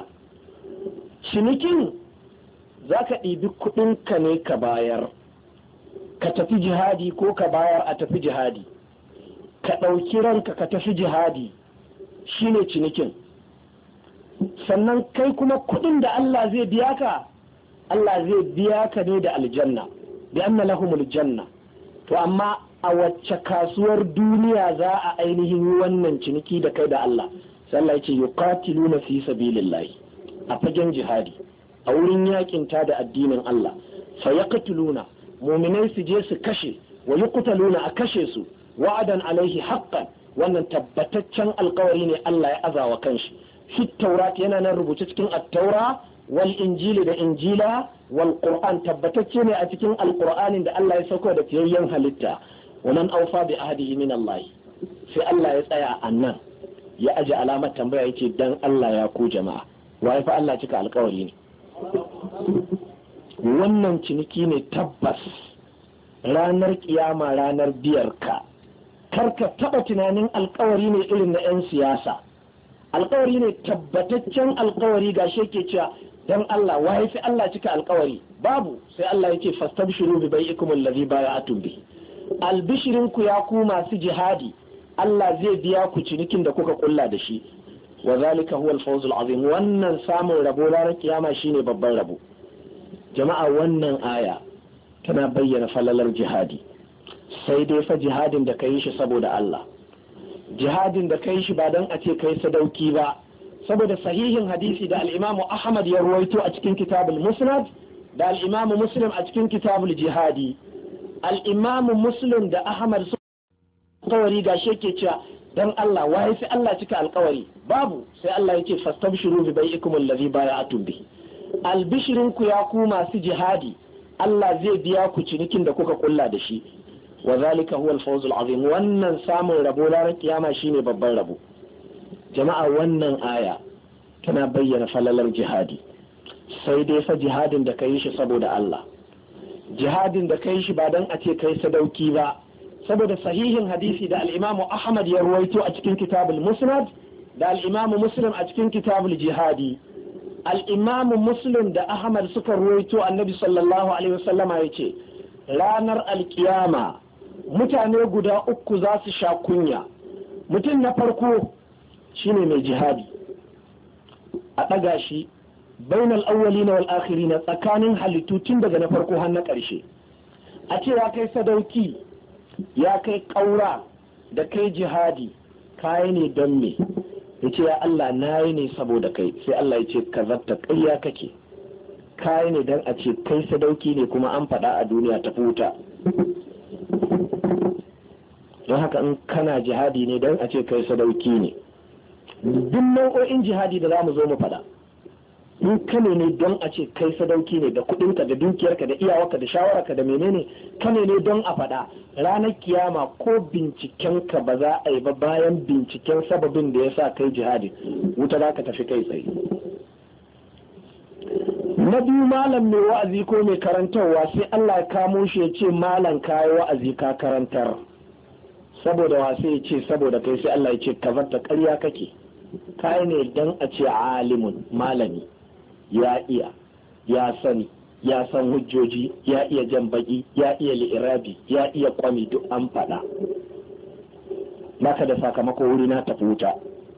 Cinikin zaka ɗibi kuɗinka ne ka bayar, ka tafi jihadi, ko ka bayar a tafi jihadi, ka ɗauki ranka ka tafi jihadi, shine cinikin. Sannan kai kuma kuɗin da Allah zai biya ka, Allah zai biya ka ne da aljanna, bi anna lahumul janna. To amma a wacce kasuwar duniya za a ainihin wannan ciniki da kai da Allah? Sai Allah ya ce yuqatiluna fi sabilillahi, a fagen jihadi, a wurin yakin ta da addinin Allah, fa yaqtuluna, mu'minai su je su kashe, wa yuqtaluna, a kashe su, wa'adan alaihi haqqan, wannan tabbataccen alkawari ne Allah ya azawa kanshi. Fi taurat, yana nan rubuce cikin at-taura, wal injili da injila, wal qur'an, tabbatacce ne a cikin alqur'anin da Allah ya sauko da fiyayyen halitta. Wa man awfa bi ahdihi min Allah, sai Allah ya tsaya annan ya aje alamar tambaya, yace dan Allah ya ku jama'a, wai fa Allah cika alkawari ne. Wannan ciniki ne tabbas ranar kiyama, ranar biyar ka. Karka taba tunanin alkawari ne irin na 'yan siyasa. Alkawari ne tabbataccen alkawari, gashi ke cewa dan Allah, wai fi Allah cika alkawari? Babu. Sai Allah yake fastabshiru bi bai'ikum allazi bay'atum bi. Albishirin ku ya ku masu jihadi, Allah zai biya ku cinikin da kuka kulla da shi. Wa zalika huwa al-fawzul azim. Wannan samun rabo ranar kiyama shine babban rabo. Jama'a, wannan aya tana bayyana falalar jihadi. Sai dai fa jihadin da kai shi saboda Allah, jihadin da kai shi ba don a ce kai sadauki ba, saboda sahihin hadisi da al-Imam Ahmad ya ruwaito a cikin kitabul Musnad, da al-Imam Muslim a cikin kitabul Jihadi. Al-Imam Muslim da Ahmad sun alƙawari, gashi yake cewa dan Allah, wai sai Allah cika alƙawari? Babu. Sai Allah yake fastabshiru bi bai'ikum allazi bay'atum bi. Albishirin ku ya ku masu jihadi, Allah zai biya ku cinikin da kuka kulla da shi. Wa zalika huwa al-fawzul azim. Wannan samun rabo ranar kiyama shine babban rabo. Jama'a, wannan aya tana bayyana falalar jihadi. Sai dai fa jihadin da kai shi saboda Allah, jihadin da kai shi ba dan a ce kai sadauki ba, saboda sahihin hadisi da al-Imam Ahmad ya ruwaito a cikin kitabul Musnad, da al-Imam Muslim a cikin kitabul Jihadi. Al-Imam Muslim da Ahmad suka ruwaito Annabi sallallahu alaihi wasallama yace ranar alkiyama mutane guda uku za su sha kunya. mutum na farko shine mai jihadi, a ɗaga shi bainal awwalina wal akhirina, tsakanin halittu tun daga na farko har na ƙarshe, a ce ya kai sadauki, ya kai ƙaura da kai jihadi, kayi ne don me? Ya ce ya Allah na yi ne saboda kai, sai Allah ya ce ka zabta ƙarya kake, kayi ne don a ce kai sadauki ne kuma an faɗa a duniya ta futa. Don haka in kana jihadi ne don a ce kai sadauki ne. Duk nau'o'in jihadi da za mu zo mu faɗa, in kane ne don a ce kai sadauki ne da kuɗinka da dukiyarka da iyawarka da shawararka da menene, kane ne don a faɗa, ranar kiyama ko bincikenka ba za a yi ba bayan binciken sababin da ya sa kai jihadi, wuta za ka tafi kai tsaye. Na biyu malam mai wa'azi ko mai karantarwa sai Allah ya kamo shi ya ce malam kayi wa'azi ka karantar, saboda wa sai ya ce saboda kai, sai Allah ya ce ka zarta ƙarya kake, kai ne don a ce alimun malami ya iya, ya sani, ya san hujjoji, ya iya jan baki, ya iya li'irabi, ya iya kwami, duk an faɗa. Baka da sakamako wuri na tafi wuta.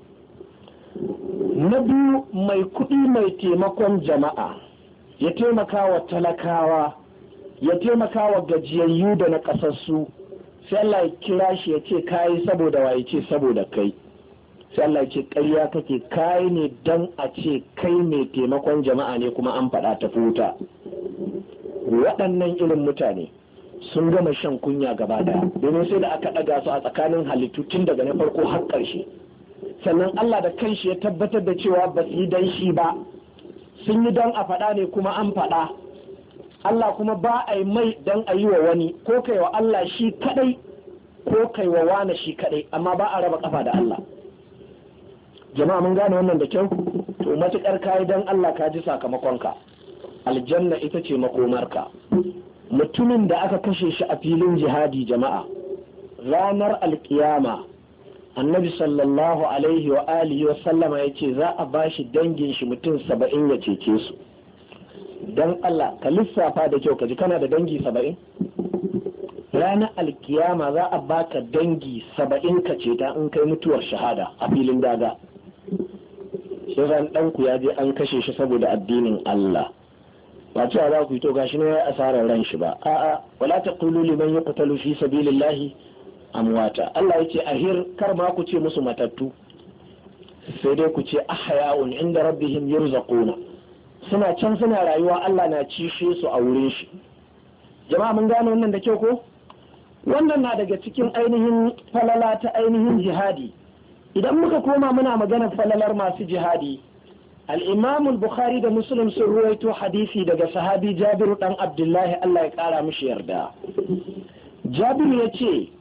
Na biyu mai kuɗi mai taimakon jama'a, ya taimaka wa talakawa, ya taimaka wa gajiyayyu da na ƙasassu, sai Allah ya kira shi ya ce kayi saboda wa, ya ce saboda kai, sai Allah ya ce ƙarya kake, kayi ne don a ce kai mai taimakon jama'a ne kuma an faɗa ta futa. Waɗannan irin mutane sun gama shan kunya gaba daya, domin sai da aka ɗaga su a tsakanin halittu tun daga na farko har ƙarshe, sannan Allah da kanshi ya tabbatar da cewa ba su yi dan shi ba, sun yi don a faɗa ne kuma an faɗa. Allah kuma ba a yi mai don a yi wa wani, ko kai wa Allah shi kadai ko kai wa wani shi kadai, amma ba a raba kafa da Allah. Jama'a mun gane wannan da kyau? To matukar kayi don Allah ka ji sakamakonka, aljanna ita ce makomarka. Mutumin da aka kashe shi a filin jihadi jama'a, ranar alkiyama annabi sallallahu alaihi wa alihi wa sallama ya ce za a bashi dangin shi mutum saba'in ya cece su. Don Allah ka lissafa da kyau, ka ji kana da dangi saba'in? Ranar alkiyama za a baka dangi saba'in ka ceta in kai mutuwar shahada a filin daga. Sai ran ɗanku ya je an kashe shi saboda addinin Allah, ba cewa za ku yi to gashi ne ya asarar ran shi ba, a'a wala taqulu liman yuqtalu fi sabilillahi amwata. Allah yace ahir, kar ma ku ce musu matattu, sai dai ku ce ahya'un inda rabbihim yurzaquna, suna can suna rayuwa, Allah na cishe su a wurin shi. Jama'a mun gane wannan da kyau ko? Wannan na daga cikin ainihin falala ta ainihin jihadi. Idan muka koma muna magana falalar masu jihadi, al-Imam al-Bukhari da Muslim sun ruwaito hadisi daga sahabi Jabiru dan Abdullahi, Allah ya kara mishi yarda. Jabiru ya ce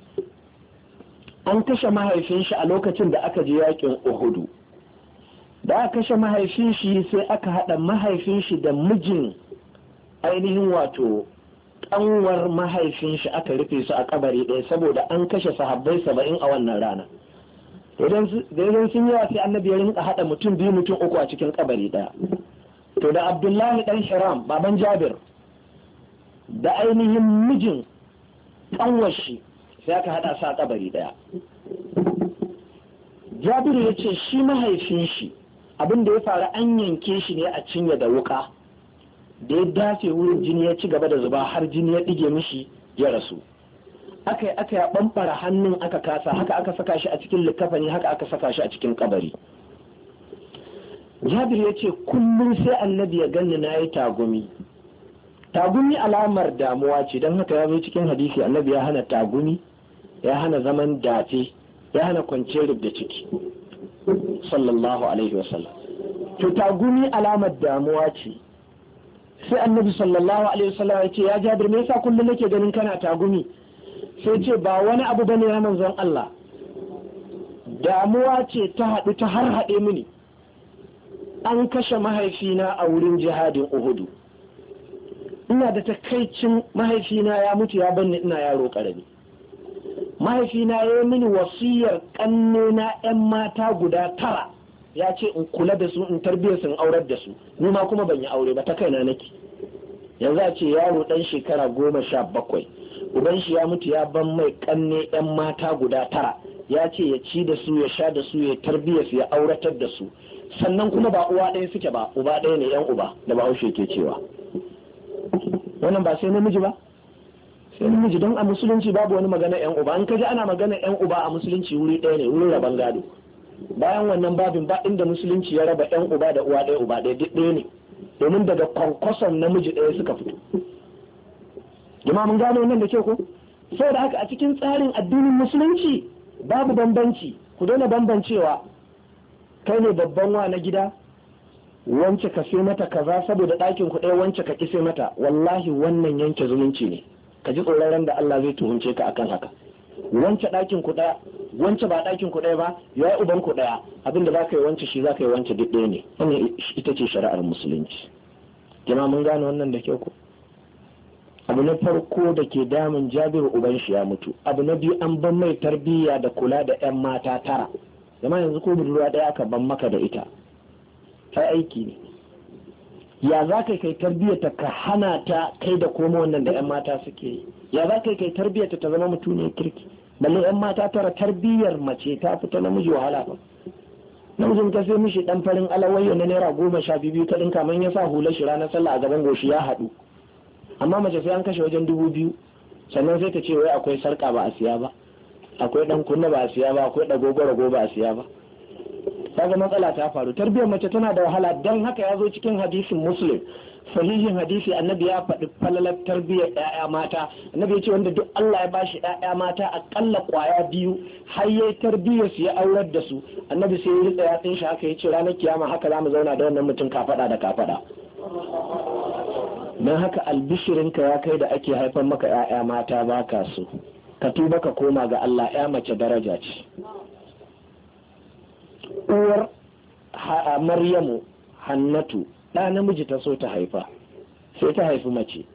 an kashe mahaifin shi a lokacin da aka je yakin Uhudu. Da aka kashe mahaifin shi sai aka haɗa mahaifin shi da mijin ainihin wato ƙanwar mahaifin shi, aka rufe su a kabari ɗaya saboda an kashe sahabbai saba'in a wannan rana. Idan sun yawa sai annabi ya rinka haɗa mutum biyu mutum uku a cikin kabari ɗaya. To da Abdullahi ɗan Hiram baban Jabir da ainihin mijin ƙanwar shi sai aka haɗa su a kabari ɗaya. Jabiru ya ce shi mahaifin shi abin da ya faru an yanke shi ne a cinye da wuka, da ya dace wurin jini ya ci gaba da zuba har jini ya ɗige mishi ya rasu. Aka yi aka ya ɓamɓara hannun aka kasa, haka aka saka shi a cikin likafani, haka aka saka shi a cikin kabari. Jabir ya ce kullum sai annabi ya ganni na yi tagumi. Tagumi alamar damuwa ce, don haka ya zo cikin hadisi annabi ya hana tagumi, ya hana zaman dafe, ya hana kwanciyar da ciki sallallahu alaihi wasallam. To tagumi alamar damuwa ce, sai annabi sallallahu alaihi wasallam ya ce ya Jabir me yasa kullum nake ganin kana tagumi? Sai ce ba wani abu bane ya manzon Allah, damuwa ce ta haɗu ta har haɗe mini. An kashe mahaifina a wurin jihadin Uhudu, ina da takaicin mahaifina ya mutu ya banni ina yaro ƙarami. Mahaifina ya yi mini wasiyar ƙannena 'yan mata guda tara, ya ce in kula da su in tarbiyyar su in aurar da su, ni ma kuma ban yi aure ba, ta kaina nake. Yanzu a ce yaro ɗan shekara goma sha bakwai, uban shi ya mutu ya ban mai ƙanne 'yan mata guda tara, ya ce ya ci da su ya sha da su ya tarbiyyar su ya auratar da su, sannan kuma ba uwa ɗaya suke ba, uba ɗaya ne, yan uba da Bahaushe ke cewa. Wannan ba sai namiji ba, sai namiji, don a musulunci babu wani magana yan uba. An kaji ana magana yan uba a musulunci wuri ɗaya ne, wurin raban gado. Bayan wannan babin ba inda musulunci ya raba yan uba da uwa ɗaya uba ɗaya, duk ɗaya ne, domin daga kwankwason namiji ɗaya suka fito. Jama'a mun gano wannan da kyau ko? Saboda haka a cikin tsarin addinin musulunci babu bambanci. Ku daina bambancewa, kai ne babban wa na gida, wance ka sai mata kaza saboda ɗakin ku ɗaya, wance ka ki sai mata. Wallahi wannan yanke zumunci ne. Ka ji tsoron da Allah zai tuhunce ka akan haka. Wance ɗakin ku ɗaya, wance ba ɗakin ku ɗaya ba, ya uban ku ɗaya, abinda za ka yi wance shi za ka yi wance duk ɗaya ne. Wannan ita ce shari'ar musulunci. Jama'a mun gane wannan da kyau ko? Abu na farko da ke damun Jabiru uban shi ya mutu. Abu na biyu, an ban mai tarbiyya da kula da 'yan mata tara. Jama'a yanzu ko budurwa ɗaya aka ban maka da ita, sai aiki ne. Ya za ka kai tarbiyyarta ka hana ta kai da koma wannan da 'yan mata suke yi? Ya za ka kai tarbiyyarta ta zama mutuniyar kirki? Balle 'yan mata tara, tarbiyyar mace ta fita namiji wahala ba. Namijin ka sai mishi dan farin alawayyo na naira goma sha biyu ka dinka, man ya sa hula shi ranar sallah a gaban goshi ya haɗu. Amma mace sai an kashe wajen dubu biyu, sannan sai ta ce wai akwai sarka ba a siya ba, akwai dan kunna ba a siya ba, akwai dagogoro ba a siya ba. Kaga matsala ta faru. Tarbiyyar mace tana da wahala, dan haka ya zo cikin hadisin Muslim, sahihin hadisi, annabi ya faɗi falalar tarbiyyar ƴaƴa mata. Annabi ya ce wanda duk Allah ya bashi ƴaƴa mata akalla ƙwaya biyu, har yayi tarbiyyar su ya aurar da su, annabi sai ya rika ya tsin shi haka, ya ce ranar kiyama haka za mu zauna da wannan mutum kafaɗa da kafaɗa. Don haka albishirinka ya kai da ake haifar maka ƴaƴa mata baka so, ka tuba ka koma ga Allah. ƴa mace daraja ce. Uwar Maryamu Hannatu ɗa namiji ta so ta haifa, sai ta haifi mace.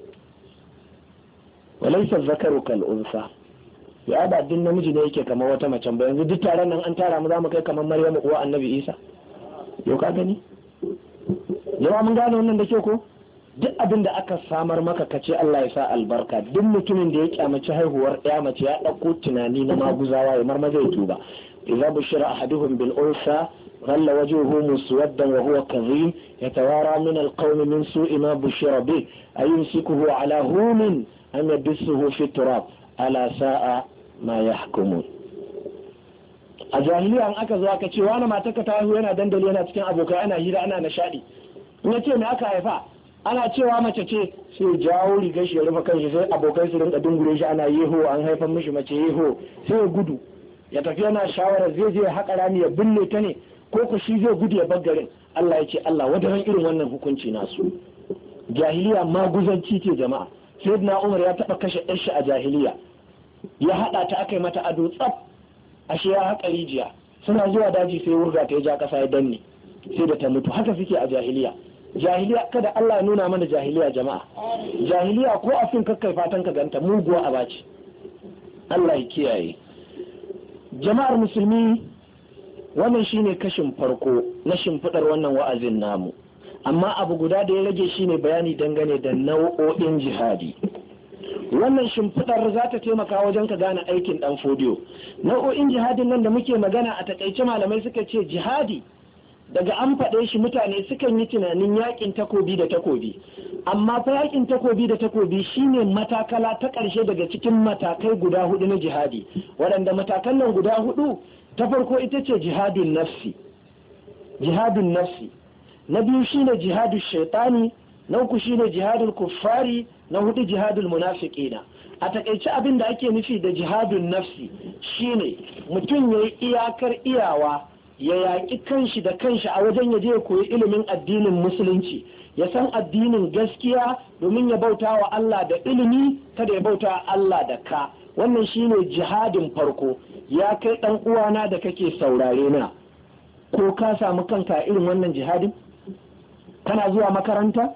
Walaisa zakaru kal unsa, ya ba din namiji ne yake kamar wata macen ba. Yanzu duk taron nan an tara mu za mu kai kamar Maryamu uwa Annabi Isa. Yau ka gani? Yawa mun gane wannan da ke ko? Duk abin da aka samar maka ka ce Allah ya sa albarka. Duk mutumin da ya kyamaci haihuwar ɗaya mace ya ɗauko tunani na maguzawa, ya marma zai tuba. idza bushira ahaduhum bil unsa ghalla wajhuhu muswaddan wa huwa kadhim yatawara min al qawmi min su'i ma bushira bih ayumsikuhu ala hunin am yadsuhu fi turab ala sa'a ma yahkumun. A jahiliya an aka zo aka ce wani matarka ta haihu, yana dandali yana cikin abokai, ana hira ana nishadi. In ya ce me aka haifa, ana cewa mace ce, sai jawo rigar shi ya rufe kanshi, sai abokai su rinka dungure shi ana yeho, an haifan mishi mace yeho, sai ya gudu ya tafi yana shawara zai je ya haƙa rami ya binne ta ne ko ku shi zai gudu ya bar garin. Allah ya ce Allah wadaran irin wannan hukunci nasu. Jahiliya maguzanci ce jama'a. Sayyidina Umar ya taɓa kashe ɗan shi a jahiliya, ya haɗa ta aka yi mata ado tsaf, ashe ya haƙa rijiya, suna zuwa daji sai wurga ta ya ja ƙasa ya danne, sai da ta mutu. Haka suke a jahiliya. Jahiliya, kada Allah ya nuna mana jahiliya jama'a. Jahiliya ko a fin kakkai fatan ka ganta muguwa a baci. Allah ya kiyaye. Jama'ar musulmi, wannan shine kashin farko na shimfiɗar wannan wa'azin namu. Amma abu guda da ya rage shine bayani dangane da nau'o'in jihadi. Wannan shimfiɗar za ta taimaka wajen ka gane aikin ɗan fodiyo. Nau'o'in jihadin nan da muke magana a takaice malamai suka ce jihadi daga an faɗe shi mutane sukan yi tunanin yakin takobi da takobi, amma fa yakin takobi da takobi shine matakala ta ƙarshe daga cikin matakai guda hudu na jihadi, waɗanda matakan nan guda hudu ta farko ita ce jihadin nafsi jihadin nafsi na biyu shine jihadul shaitani, na uku shine jihadul kuffari, na hudu jihadul munafiqina. A takaice abin da ake nufi da jihadun nafsi shine mutum yayi iyakar iyawa ya yaƙi kanshi da kanshi a wajen ya je koyi ilimin addinin musulunci, ya san addinin gaskiya domin ya bauta wa Allah da ilimi, kada ya bauta wa Allah da ka. Wannan shine jihadin farko. Ya kai ɗan uwana da kake saurare na, ko ka samu kanka irin wannan jihadin? Kana zuwa makaranta?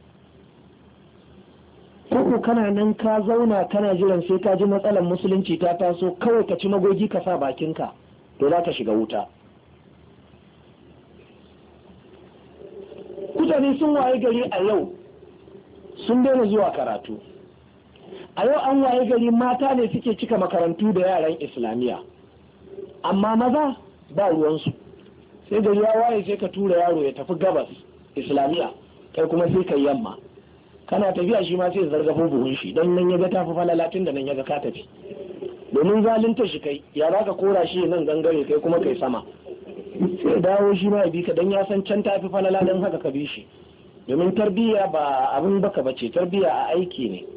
Ko kana nan ka zauna kana jiran sai ka ji matsalar musulunci ta taso, kawai ka ci magogi ka sa bakinka, to za ka shiga wuta. Mutane sun waye gari a yau sun daina zuwa karatu. A yau an waye gari mata ne suke cika makarantu da yaran Islamiyya. amma maza ba ruwansu, sai gari ya waye sai ka tura yaro ya tafi gabas islamiyya, kai kuma sai ka yamma, kana tafiya shi ma sai zargafo buhun shi don nan ya ga tafi falalatin da nan ya ga ka tafi, domin zalunta shi kai ya baka kora shi nan gangare kai kuma kai sama, sai dawo shi ma ya bi ka dan ya san can tafi falala dan haka ka bi shi, domin tarbiyya ba abin baka bace, tarbiyya a aiki ne.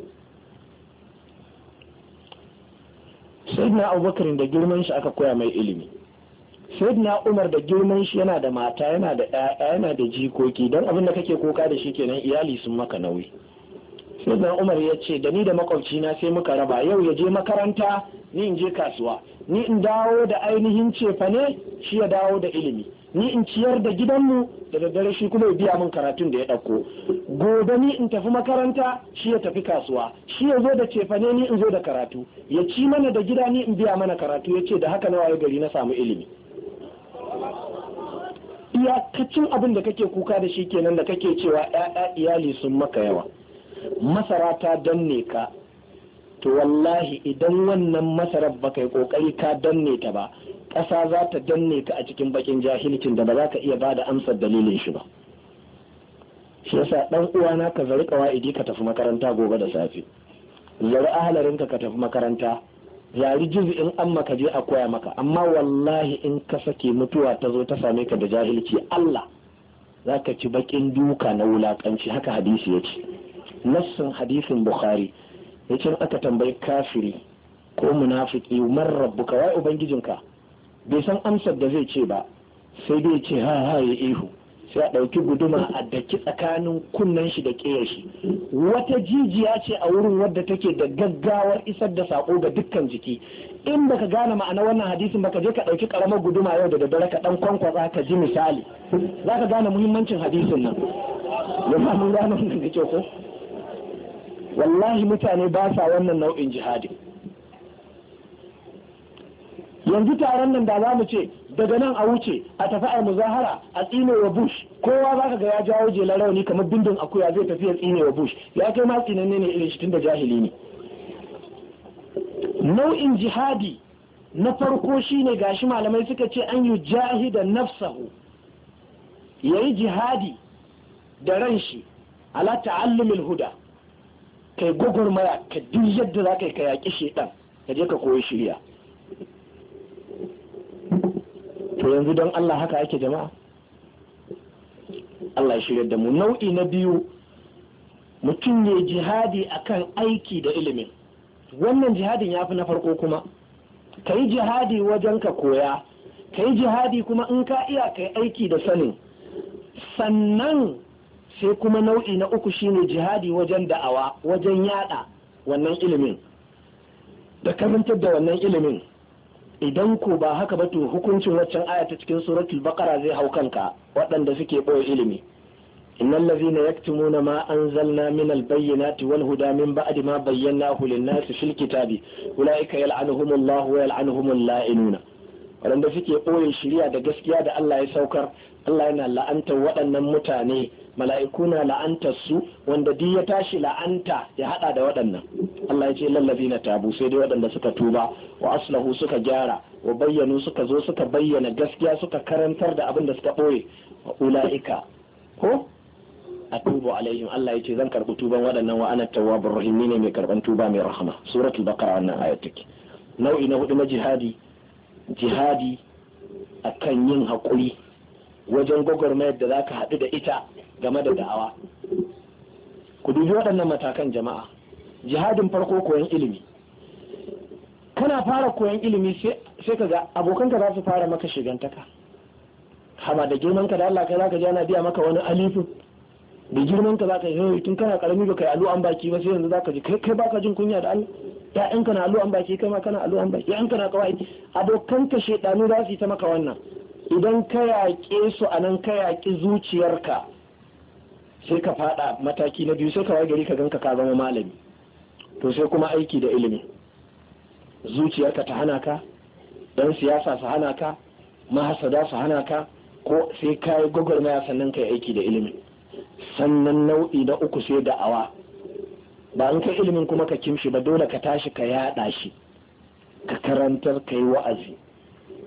Sayyidina Abubakar da girman shi aka koya mai ilimi, Sayyidina Umar da girman shi yana da mata, yana da ƴaƴa, yana da jikoki, don abin da kake koka da shi kenan iyali sun maka nauyi. Sayyidina Umar ya ce da ni da makwabci na sai muka raba, yau ya je makaranta ni in je kasuwa, ni in dawo da ainihin cefane shi ya dawo da ilimi, ni in ciyar da gidanmu da daddare shi kuma ya biya min karatun da ya ɗauko, gobe ni in tafi makaranta shi ya tafi kasuwa, shi ya zo da cefane ni in zo da karatu, ya ci mana da gida ni in biya mana karatu. Ya ce da haka na waye gari na samu ilimi. Iyakacin abin da kake kuka da shi kenan da kake cewa ƴaƴa iyali sun maka yawa, masara ta danne ka, to wallahi idan wannan masarar ba kai kokari ka danne ta ba, ƙasa za ta danne ka a cikin bakin jahilcin da ba za ka iya ba da amsar dalilin shi ba. Shi yasa dan uwana ka zari kawaidi ka tafi makaranta gobe da safe, zari ahalarinka ka tafi makaranta, yari juz'in amma ka je a koya maka, amma wallahi in ka sake mutuwa ta zo ta same ka da jahilci, Allah za ka ci bakin duka na wulakanci. Haka hadisi ya ce, nassin hadisin Bukhari ya ce aka tambayi kafiri ko munafiki man rabbuka, wai ubangijinka, bai san amsar da zai ce ba, sai dai ce ha ha ya ihu, sai a ɗauki guduma a daki tsakanin kunnen shi da ƙeyar shi. Wata jijiya ce a wurin wadda take da gaggawar isar da sako ga dukkan jiki. In baka gane ma'ana wannan hadisin baka je ka ɗauki ƙaramar guduma yau da daddare ka ɗan kwankwasa ka ji misali, za ka gane muhimmancin hadisin nan. Yamma mun gane wannan da ke ko? Wallahi mutane ba sa wannan nau'in jihadi. Yanzu taron nan da za mu ce daga nan a wuce a tafi a muzahara a tsine wa Bush, kowa za ka ga ya jawo jelar rauni kamar bindin akuya zai tafi ya tsine wa Bush, ya kai ma tsinanne ne irin shi tun da jahili ne. Nau'in jihadi na farko shine gashi malamai suka ce an yi jahida nafsahu, yayi jihadi da ran shi ala ta'allumil huda, kai gwagwarmaya ka duk yadda za ka yi ka yaƙi shedan, ka je ka koyi shirya. To yanzu don Allah haka ake jama'a? Allah ya shirya da mu. Nau'i na biyu, mutum ne jihadi akan aiki da ilimin. Wannan jihadin ya fi na farko kuma. Ka yi jihadi wajen ka koya, ka yi jihadi kuma in ka iya ka yi aiki da sanin. Sannan sai kuma nau'i na uku shine jihadi wajen da'awa, wajen yada wannan ilimin da karantar da wannan ilimin. Idan ko ba haka ba to hukuncin waccan aya ta cikin suratul baqara zai hau kanka, waɗanda suke ɓoye ilimi. innal ladhina yaktumuna ma anzalna minal bayyinati wal huda min ba'di ma bayyanahu lin-nasi fil kitabi ulaika yal'anuhumullahu wa yal'anuhumul la'inuna. Waɗanda suke ɓoye shiriya da gaskiya da Allah ya saukar, Allah yana la'antar waɗannan mutane, mala'iku na la'antar su, wanda duk ya tashi la'anta ya hada da waɗannan. Allah ya ce lallazina tabu, sai dai waɗanda suka tuba wa aslahu suka gyara wa bayyanu suka zo suka bayyana gaskiya suka karantar da abin da suka ɓoye, wa ula'ika ko atubu alaihim, Allah ya ce zan karɓi tuban waɗannan wa ana tawwabur rahim, ne mai karɓan tuba mai rahama. Suratul baqara wannan ayat take. Nau'i na hudu na jihadi, jihadi akan yin haƙuri wajen gwagwarmayar da za ka haɗu da ita game da da'awa. Ku dubi waɗannan matakan jama'a. Jihadin farko koyon ilimi. Kana fara koyon ilimi sai ka ga abokanka za su fara maka shigantaka. Haba da girman ka da Allah kai za ka ji ana biya maka wani alifin. Da girman ka za ka yi tun kana karami ba kai alu an baki ba, sai yanzu za ka ji kai kai baka jin kunya da Allah. Ya'yanka na alu an baki, kai ma kana alu an baki. Ya'yanka na kawai abokanka shedanu za su yi ta maka wannan. Idan ka yaƙe su a nan ka yaƙi zuciyarka, sai ka fada mataki na biyu, sai ka gari ka ganka ka zama malami. To sai kuma aiki da ilimi. Zuciyarka ta hana ka, ɗan siyasa su hana ka, mahasada su hana ka, ko sai ka yi gwagwarmaya sannan ka yi aiki da ilimi. Sannan nau'i na uku sai da'awa. Ba an kai ilimin kuma ka kimshi ba, dole ka tashi ka yaɗa shi, ka karantar, ka yi wa'azi.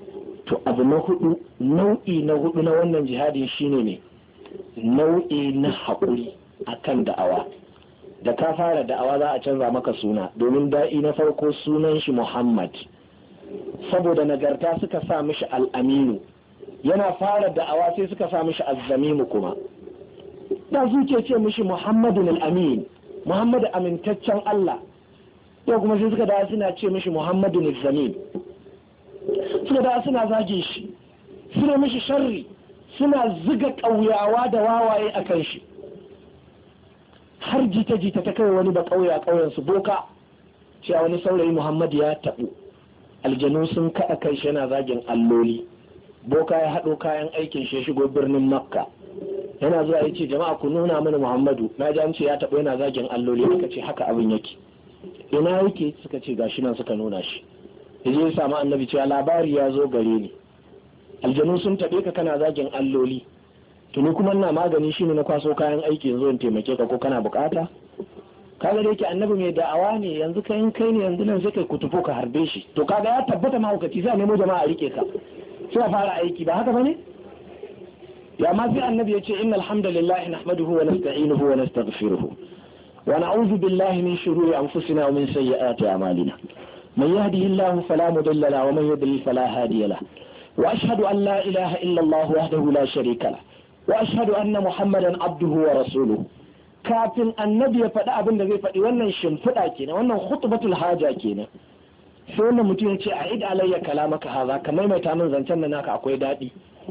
to abu na hudu, nau'i na hudu na wannan jihadi shine ne nau'i na haƙuri akan da'awa. Da ka fara da'awa za a canza maka suna, domin da'i na farko sunan shi Muhammad, saboda nagarta suka sa mishi al'aminu, yana fara da'awa sai suka sa mishi azzamimu. kuma da zuke ce mishi Muhammadun al'amin, Muhammadu amintaccen Allah, yau kuma sai suka da suna ce mishi Muhammadun azzamin, suka da suna zage shi, suna mishi sharri, suna ziga ƙauyawa da wawaye a kan shi. Har jita-jita ta kai wani ba ƙauye a ƙauyensu boka cewa wani saurayi Muhammadu ya taɓu, aljanu sun kaɗa kai shi yana zagin alloli. Boka ya haɗo kayan aikin shi shigo birnin Makka, yana zuwa ya ce jama'a ku nuna mini Muhammadu, na ji an ce ya taɓa yana zagin alloli. Aka ce haka abin yake. Ina yake? Suka ce gashi nan, suka nuna shi. Ya je ya samu annabi cewa labari ya zo gare ni, aljanu sun taɓe ka kana zagin alloli, tuni kuma na magani shi ne na kwaso kayan aiki yanzu in taimake ka, ko kana bukata? Kaga da yake annabi mai da'awa ne, yanzu kai in kai ne yanzu nan sai kai kutufo ka harbe shi, to kaga ya tabbata mahaukaci, sai a nemo jama'a a rike ka, sai a fara aiki. Ba haka bane? ya ma sai annabi ya ce innal hamdalillahi nahmaduhu wa nasta'inuhu wa nastaghfiruhu wa na'udhu billahi min shururi anfusina wa min sayyiati a'malina man yahdihillahu fala mudilla lahu wa man yudlil fala hadiya lahu wa ashhadu an la ilaha illa Allah wahdahu la sharika lahu wa ashhadu anna muhammadan abduhu wa rasuluhu. Kafin annabi ya faɗi abin da zai faɗi, wannan shimfiɗa kenan, wannan khutbatul haja kenan. Sai wannan mutum ya ce a id alayya kalamaka haza, ka maimaita min zancen da naka akwai daɗi.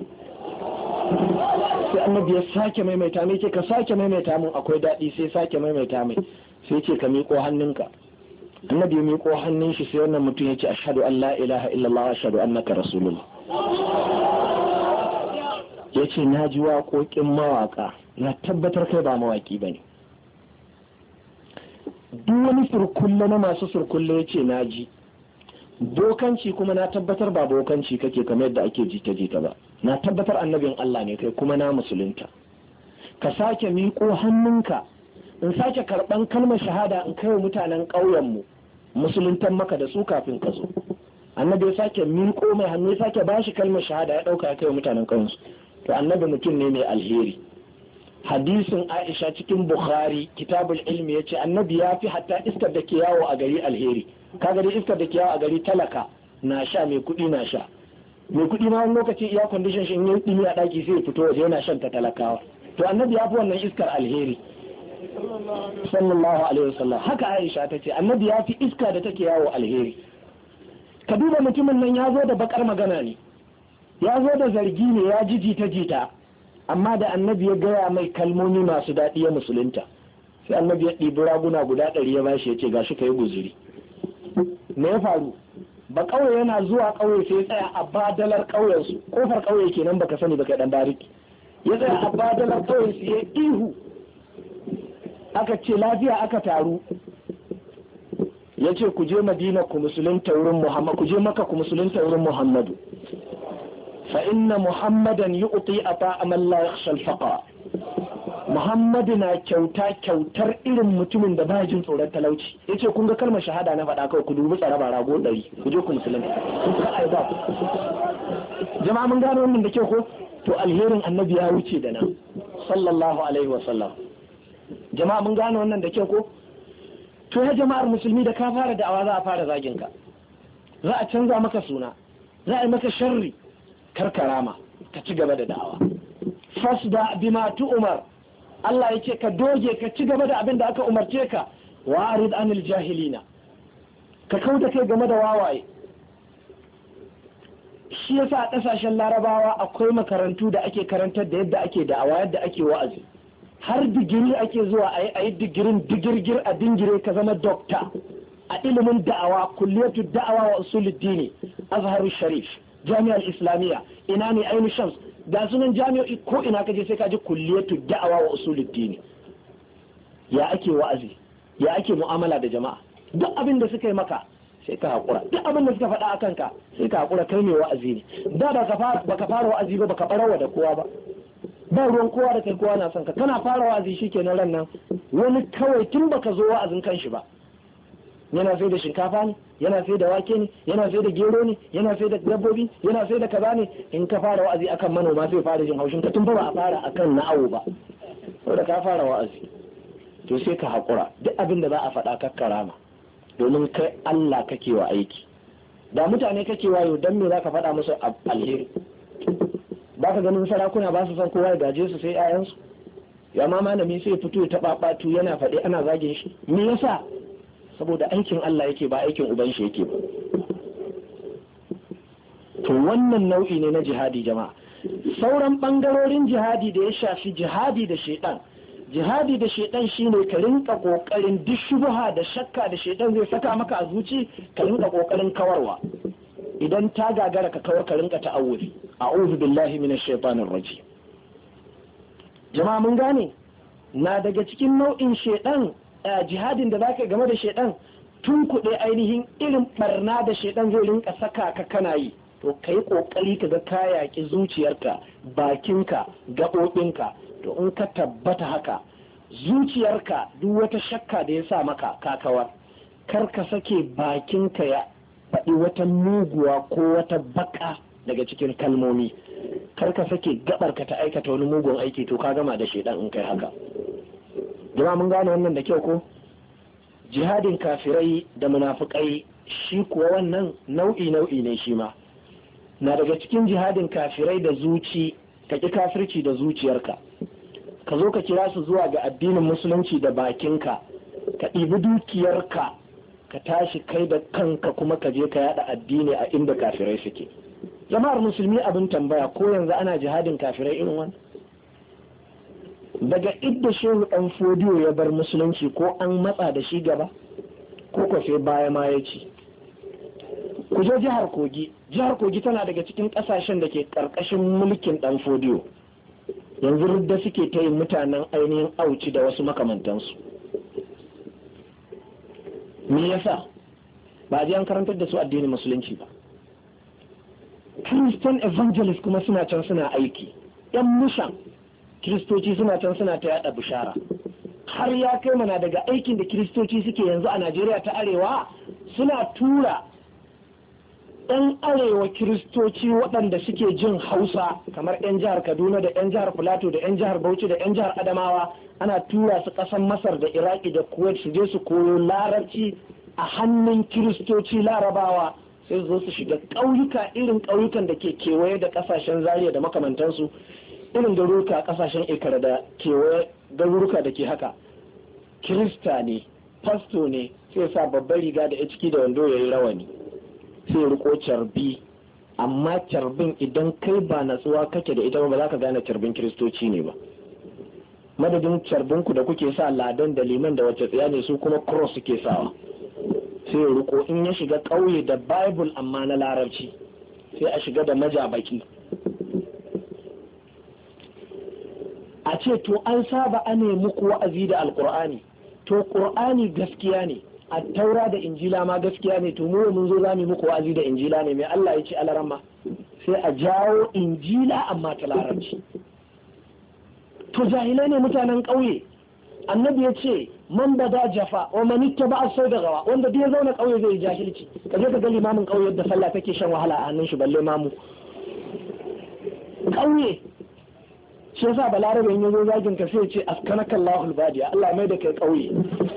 Sai annabi ya sake maimaita mai, ce ka sake maimaita min akwai daɗi, sai sake maimaita mai, sai ce ka miƙo hannunka. Annabi ya miƙo hannun shi, sai wannan mutum ya ce ashhadu an la ilaha illallah wa ashhadu annaka rasulullah. Ya ce na ji waƙoƙin mawaƙa, na tabbatar kai ba mawaƙi ba ne. Duk wani surkulle na masu surkulle ya ce na ji. Bokanci kuma na tabbatar ba bokanci kake kamar yadda ake jita-jita ba. Na tabbatar annabin Allah ne kai, kuma na musulunta. Ka sake miƙo hannunka, in sake karɓan kalmar shahada in kai wa mutanen ƙauyenmu, musuluntan maka da su kafin ka zo. Annabi ya sake miƙo mai hannu, ya sake bashi kalmar shahada, ya ɗauka ya kai wa mutanen ƙauyensu. To annabi mutum ne mai alheri. Hadisin Aisha cikin Bukhari kitabul ilmi yace annabi ya fi hatta iskar da ke yawo a gari alheri. Kaga dai iskar da ke yawo a gari talaka na sha, mai kuɗi na sha. Mai kuɗi ma wani lokaci iya condition shi in yi ɗimi a ɗaki sai ya fito waje yana shan ta talakawa. To annabi ya fi wannan iskar alheri sallallahu alaihi wasallam. Haka Aisha ta ce annabi ya fi iska da take yawo alheri. Ka duba mutumin nan ya zo da bakar magana ne, ya zo da zargi ne, ya ji jita-jita, amma da annabi ya gaya mai kalmomi masu daɗi ya musulunta. Sai annabi ya ɗibi raguna guda ɗari ya bashi, ya ce gashi ka yi guzuri. Me ya faru? Ba ƙauye yana zuwa ƙauye sai ya tsaya a badalar ƙauyensu, ƙofar ƙauye kenan baka sani baka ɗan bariki. Ya tsaya a badalar ƙauyensu ya ihu, aka ce lafiya, aka taru. Ya ce ku je Madina ku musulunta wurin Muhammad, ku je Makka ku musulunta wurin Muhammadu. fa inna Muhammadan yu'ti ata'a man la yakhsha al-faqa. Muhammadu na kyauta kyautar irin mutumin da ba jin tsoron talauci. Yace kun ga kalmar shahada na faɗa kawai ku dubi tsaraba rago ɗari ku je ku musulunta. Kun ga ai ba. Jama'a mun gano wannan da ke ko? To alherin annabi ya wuce da nan sallallahu alaihi wa sallam. Jama'a mun gano wannan da ke ko? To ya jama'ar musulmi, da ka fara da'awa za a fara zagin ka, za a canza maka suna, za a yi maka sharri. Karkarama ka ci gaba da da'awa. Fasda bima tu'mar, Allah yake ka doge ka ci gaba da abin da aka umarce ka. Wa'rid anil jahilina, ka kauda kai game da wawaye. Shi yasa a ƙasashen Larabawa akwai makarantu da ake karantar da yadda ake da'awa, yadda ake wa'azi. Har digiri ake zuwa a yi digirin digirgir a dingire ka zama dokta a ilimin da'awa, kulliyatu da'awa wa usuluddini, Azharu Sharif, Jami'ar Islamiyya, ina ne Ainu Shams, ga sunan jami'o'i ko ina kaje sai ka ji kulliyatu da'awa wa usuluddini. Ya ake wa'azi, ya ake mu'amala da jama'a. Duk abin da suka yi maka sai ka haƙura, duk abin da suka faɗa a kanka sai ka haƙura, kai mai wa'azi ne. Da ba ka fara wa'azi ba, baka ɓarawa da kowa ba. Ba ruwan kowa da kai, kowa na son ka. Kana fara wa'azi shikenan ran nan wani kawai tun baka zo wa'azin kanshi ba yana sai da shinkafa ne, yana sai da wake ne, yana sai da gero ne, yana sai da dabbobi, yana sai da kaza ne. In ka fara wa'azi akan manoma sai fara jin haushin ka, tun ba a fara akan na'awu ba, saboda ka fara wa'azi to sai ka haƙura duk abin da za a faɗa ka karama, domin kai Allah kake wa aiki. Da mutane kake wayo dan me zaka faɗa musu alheri? Ba ka ganin sarakuna ba su san kowa ya gaje su sai 'ya'yansu? Ya ma malami sai fito ya taɓa ɓatu yana faɗi ana zagin shi, me yasa? Saboda aikin Allah yake ba aikin uban shi yake ba. To wannan nau'i ne na jihadi jama'a. Sauran ɓangarorin jihadi da ya shafi jihadi da shaiɗan, jihadi da shaiɗan shine ka rinka ƙoƙarin duk shubha da shakka da shaiɗan zai saka maka a zuci ka rinka ƙoƙarin kawarwa. Idan ta gagara ka kawar ka rinka ta'awuzi, a'udhu billahi minash shaitanir rajim. Jama'a mun gane, na daga cikin nau'in shaiɗan jihadin da zaka game da shaiɗan, tun kuɗe ainihin irin barna da shaiɗan zai rinka saka ka kana yi. To kai kokari ka ga ka yaƙi zuciyarka, bakinka, gaɓoɓinka. To in ka tabbata haka, zuciyarka duk wata shakka da ya sa maka kakawar, kar ka sake bakinka ya faɗi wata muguwa ko wata baka daga cikin kalmomi, kar ka sake gabarka ta aikata wani mugun aiki, to ka gama da shaidan in kai haka. Jama'a mun gane wannan da kyau ko? Jihadin kafirai da munafukai shi kuwa wannan nau'i nau'i ne shi ma. Na daga cikin jihadin kafirai da zuci, ka ƙi kafirci da zuciyarka, ka zo ka kira su zuwa ga addinin musulunci da bakinka, ka ɗibi dukiyarka ka tashi kai da kanka kuma ka je ka yada addini a inda kafirai suke. Jama'ar musulmi abin tambaya, ko yanzu ana jihadin kafirai irin wannan? Daga idda shehu ɗan fodiyo ya bar musulunci ko an matsa da shi gaba, ko kwafe baya ma ya ci. Ku je jihar Kogi, jihar Kogi tana daga cikin ƙasashen da ke ƙarƙashin mulkin ɗan fodiyo. Yanzu rudda suke ta yin mutanen ainihin auci da wasu makamantansu. Me yasa ba a ji an karantar da su addinin musulunci ba? Christian evangelist kuma suna can suna aiki, yan mushan kiristoci suna can suna ta yada bishara. Har ya kai mana daga aikin da kiristoci suke yanzu a Najeriya ta arewa, suna tura yan arewa kiristoci waɗanda suke jin Hausa, kamar yan jihar Kaduna da yan jihar Filato da yan jihar Bauchi da yan jihar Adamawa, ana tura su ƙasar Masar da Iraki da Kuwait su je su koyo larabci a hannun kiristoci larabawa, sai zo su shiga ƙauyuka irin ƙauyukan da ke kewaye da ƙasashen Zaria da makamantansu, irin garuruka ƙasashen Ikara da kewaye garuruka da ke haka. Kirista ne, fasto ne, sai sa babbar riga da ya ciki da wando ya yi rawani, sai riko carbi, amma carbin idan kai ba natsuwa kake da ita ba za ka gane carbin kiristoci ne ba. Madadin carbinku da kuke sa ladan da liman da wacce tsaya ne, su kuma cross suke sawa. Sai riko in ya shiga ƙauye da bible amma na larabci, sai a shiga da majabaki. A ce to an saba ane muku wa'azi da alkur'ani, to qur'ani gaskiya ne, a taura da injila ma gaskiya ne, to mu mun zo zamu muku wa'azi da injila ne, mai Allah ya ce alaramma, sai a jawo injila amma ta larabci. To jahilai ne mutanen ƙauye. Annabi ya ce man bada jafa wa man ittaba as-sawdaga, wanda duk ya zauna ƙauye zai jahilci. Kaje ka ga limamin ƙauye yadda sallah take shan wahala a hannun shi, balle mamu ƙauye. Shi yasa balarabe in yazo zagin ka sai ya ce askanaka Allahul badiya, Allah mai da kai ƙauye.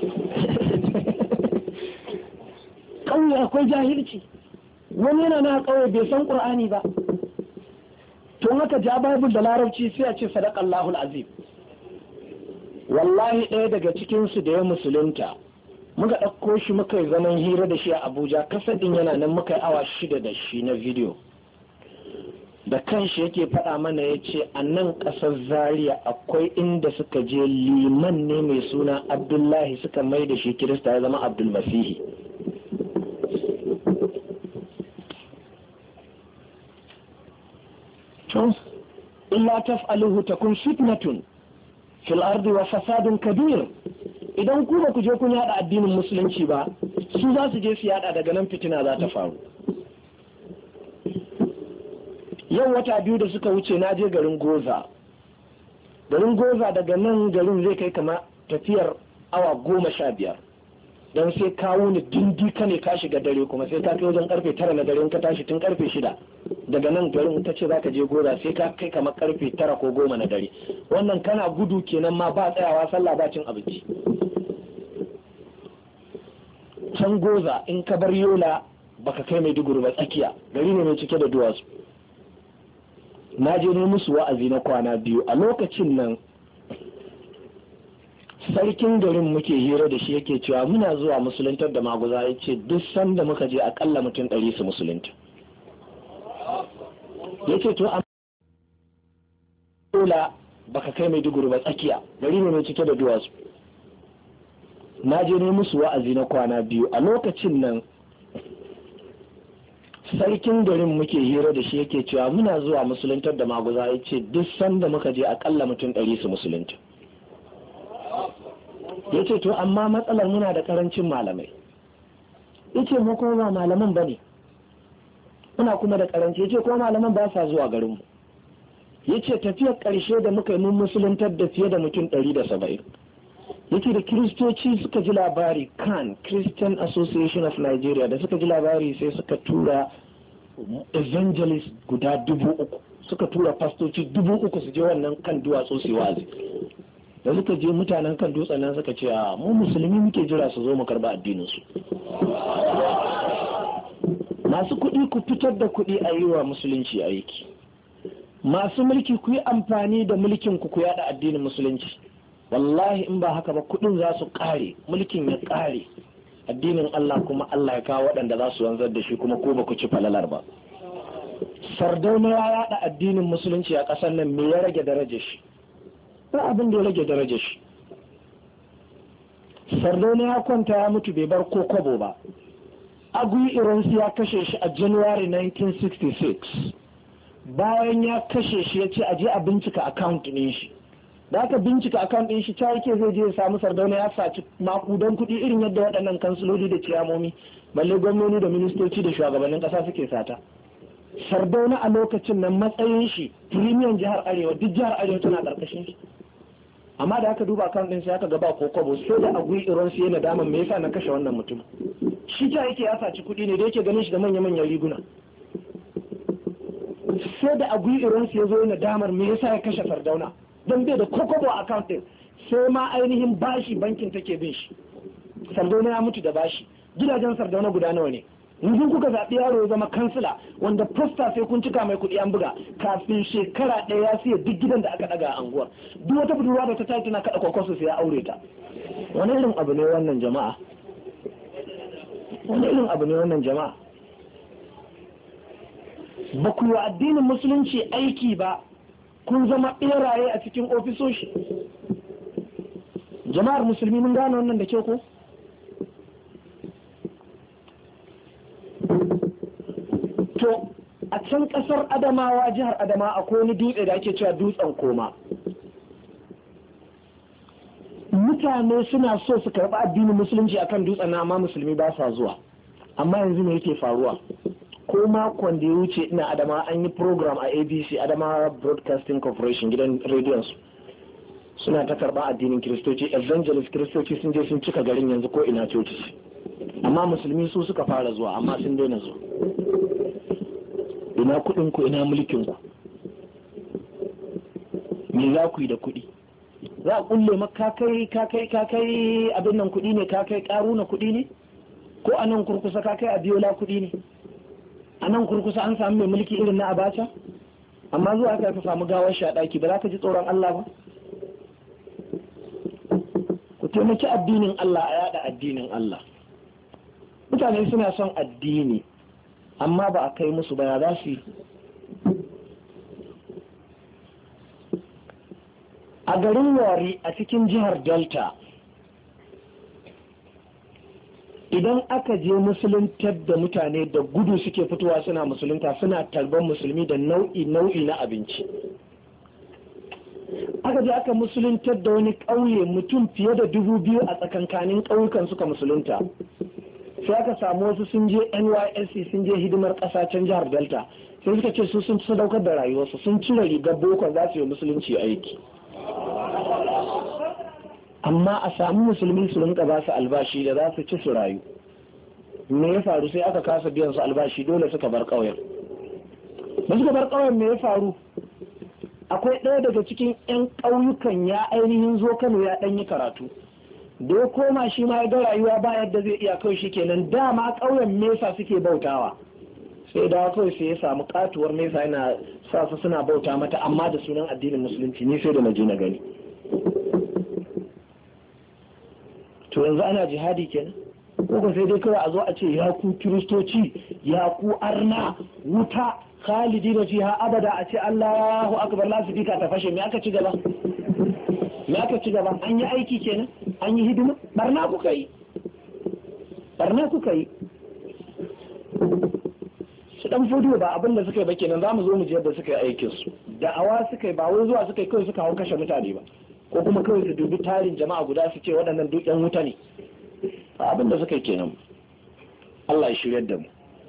Ƙauye akwai jahilci, wani yana na ƙauye bai san Qur'ani ba, to haka ja Bible da larabci sai a ce sadaqallahul azim. Wallahi ɗaya daga cikinsu da ya musulunta, muka ɗauko shi muka yi zaman hira da shi a Abuja, kasadin yana nan muka yi awa shida da shi na video. Da kanshi yake faɗa mana ya ce a nan ƙasar Zaria akwai inda suka je liman ne mai suna Abdullahi suka mai da shi Kirista ya zama Abdul Masihi. To, illa taf'aluhu takun fitnatun fil ardi wa fasadun kabir. Idan ku ba ku je kun yada addinin musulunci ba, su za su je su yada, daga nan fitina za ta faru. Yau wata biyu da suka wuce na je garin Goza. Garin Goza daga nan garin zai kai kama tafiyar awa goma sha biyar. don sai ka wuni dindi ka ne ka shiga dare kuma sai ka kai wajen karfe tara na dare ka tashi tun karfe shida daga nan garin ta ce za ka je goza sai ka kai kamar karfe tara ko goma na dare. Wannan kana gudu kenan ma ba tsayawa sallah ba cin abinci. Can goza in ka bar Yola baka kai Maiduguri ba tsakiya, gari ne mai cike da duwatsu. Na je ne musu wa'azi na kwana biyu, a lokacin nan sarkin garin muke hira da shi yake cewa muna zuwa musuluntar da maguza, ya ce duk sanda muka je akalla mutum ɗari su musulunta. Ya ce to a Yola baka kai Maiduguri ba tsakiya, gari ne mai cike da duwatsu. Na je ne musu wa'azi na kwana biyu, a lokacin nan sarkin garin muke hira da shi yake cewa muna zuwa musuluntar da maguza, ya ce duk sanda muka je akalla mutum ɗari su musulunta. Ya ce to amma matsalar muna da karancin malamai. Ya ce mu kuma ba malaman ba ne, muna kuma da karanci. Ya ce kuma malaman ba sa zuwa garinmu. Ya ce tafiyar ƙarshe da muka yi mun musuluntar da fiye da mutum ɗari da saba'in. Ya ce da kiristoci suka ji labari, kan Christian Association of Nigeria da suka ji labari sai suka tura evangelist guda dubu uku, suka tura fastoci dubu uku su je wannan kan duwatsu su yi wa'azi. Da suka je mutanen kan dutsen nan suka ce a mu musulmi muke jira su zo mu karba addinin su. Masu kuɗi ku fitar da kuɗi a yi wa musulunci aiki, masu mulki ku yi amfani da mulkin ku ku yada addinin musulunci. Wallahi in ba haka ba kuɗin za su ƙare, mulkin ya ƙare, addinin Allah kuma Allah ya kawo waɗanda za su wanzar da shi kuma ko ba ku ci falalar ba. Sardauna ya yada addinin musulunci a ƙasar nan, me ya rage darajar shi? Ba abin da ya rage darajar shi. Sardauna ya kwanta ya mutu bai bar ko kwabo ba. Agui Ironsi ya kashe shi a January nineteen sixty-six. Bayan ya kashe shi ya ce a je a bincika account ɗin shi. Da aka bincika account ɗin shi ta yake zai je ya samu Sardauna ya saci makudan kuɗi irin yadda waɗannan kansiloli da ciyamomi, balle gwamnoni da ministoci da shugabannin ƙasa suke sata. Sardauna a lokacin nan matsayin shi firimiyan jihar Arewa, duk jihar Arewa tana ƙarƙashin shi. Amma da aka duba account ɗin sai aka gaba ko kwabo, sai da Agui Ironsi yana daman me yasa na kashe wannan mutum. Shi ta yake ya saci kuɗi ne da yake ganin shi da manya-manyan riguna. Sai da Agui Ironsi ya zo yana damar me yasa ya kashe Sardauna. Don bai da kokobo a account ɗin, sai ma ainihin bashi bankin take bin shi. Sardauna ya mutu da bashi. Gidajen Sardauna guda nawa ne? Yanzu kuka zaɓi yaro ya zama kansila wanda posta sai kun cika mai kuɗi an buga, kafin shekara ɗaya ya siya duk gidan da aka ɗaga a anguwar. Duk wata budurwa da ta tayi tana kaɗa kwakwaso sai ya aure ta. Wani irin abu ne wannan jama'a? Wani irin abu ne wannan jama'a? Ba ku yi wa addinin musulunci aiki ba, kun zama ɓeraye a cikin ofisoshi. Jama'ar musulmi mun gane wannan da ke ko? To a can ƙasar Adamawa, jihar Adamawa, akwai wani dutse da ake cewa dutsen koma. Mutane suna so su karɓi addinin musulunci akan dutsen na, amma musulmi ba sa zuwa. Amma yanzu me yake faruwa? Ko makon da ya wuce ina Adamawa an yi program a A B C, Adamawa Broadcasting Corporation, gidan rediyon su. Suna ta karɓa addinin Kiristoci, evangelist Kiristoci sun je sun cika garin yanzu ko ina coci. Amma musulmi su suka fara zuwa, amma sun daina zuwa. Ina kuɗin ku, ina mulkin ku? Me za ku yi da kuɗi? Za a kulle maka kai kakai kakai abin nan kuɗi ne, kakai ƙaru na kuɗi ne? Ko a nan kurkusa kakai a biyola kuɗi ne? A nan kurkusa an samu mai mulki irin na Abacha? Amma zuwa aka ka samu gawar shi a ɗaki, ba za ka ji tsoron Allah ba? Ku taimaki addinin Allah, a yada addinin Allah. Mutane suna son addini, amma ba a kai musu ba, ya za su yi. A garin Wari a cikin jihar Delta, idan aka je musuluntar da mutane da gudu suke fitowa suna musulunta, suna tarban musulmi da nau'i nau'i na abinci. Aka je aka musuluntar da wani ƙauye, mutum fiye da dubu biyu a tsakankanin ƙauyukan suka musulunta. Sai aka samu wasu sun je N Y S C, sun je hidimar ƙasa can jihar Delta, sai suka ce su sun sadaukar da rayuwarsu, sun cire rigar boko za su yi musulunci aiki. amma a samu musulmi su rinka ba su albashi da za su ci su rayu. Me ya faru? Sai aka kasa biyan su albashi, dole suka bar ƙauyen. da suka bar ƙauyen me ya faru? Akwai ɗaya daga cikin 'yan ƙauyukan ya ainihin zo Kano ya ɗan yi karatu, da ya koma shi ma ya ga rayuwa ba yadda zai iya, kawai shi kenan dama ƙauyen mesa suke bautawa, sai da kawai sai ya samu katuwar mesa yana sa su suna bauta mata amma da sunan addinin musulunci. Ni sai da na je na gani. To yanzu ana jihadi kenan ko sai dai kawai a zo a ce ya ku kiristoci, ya ku arna, wuta khalidi na fiha abada, a ce Allahu akbar, lasifika ta fashe. Me aka ci gaba? Me aka ci gaba? An yi aiki kenan, an yi hidima. Barna kuka yi, barna kuka yi. Su dan fudu ba abin da suka yi ba kenan. Za mu zo mu ji yadda suka yi aikin su. Da'awa suka yi, ba wai zuwa suka yi kawai suka hau kashe mutane ba, ko kuma kawai su dubi tarin jama'a guda su ce waɗannan duk yan wuta ne. Abin da suka yi kenan. Allah ya shiryar da mu.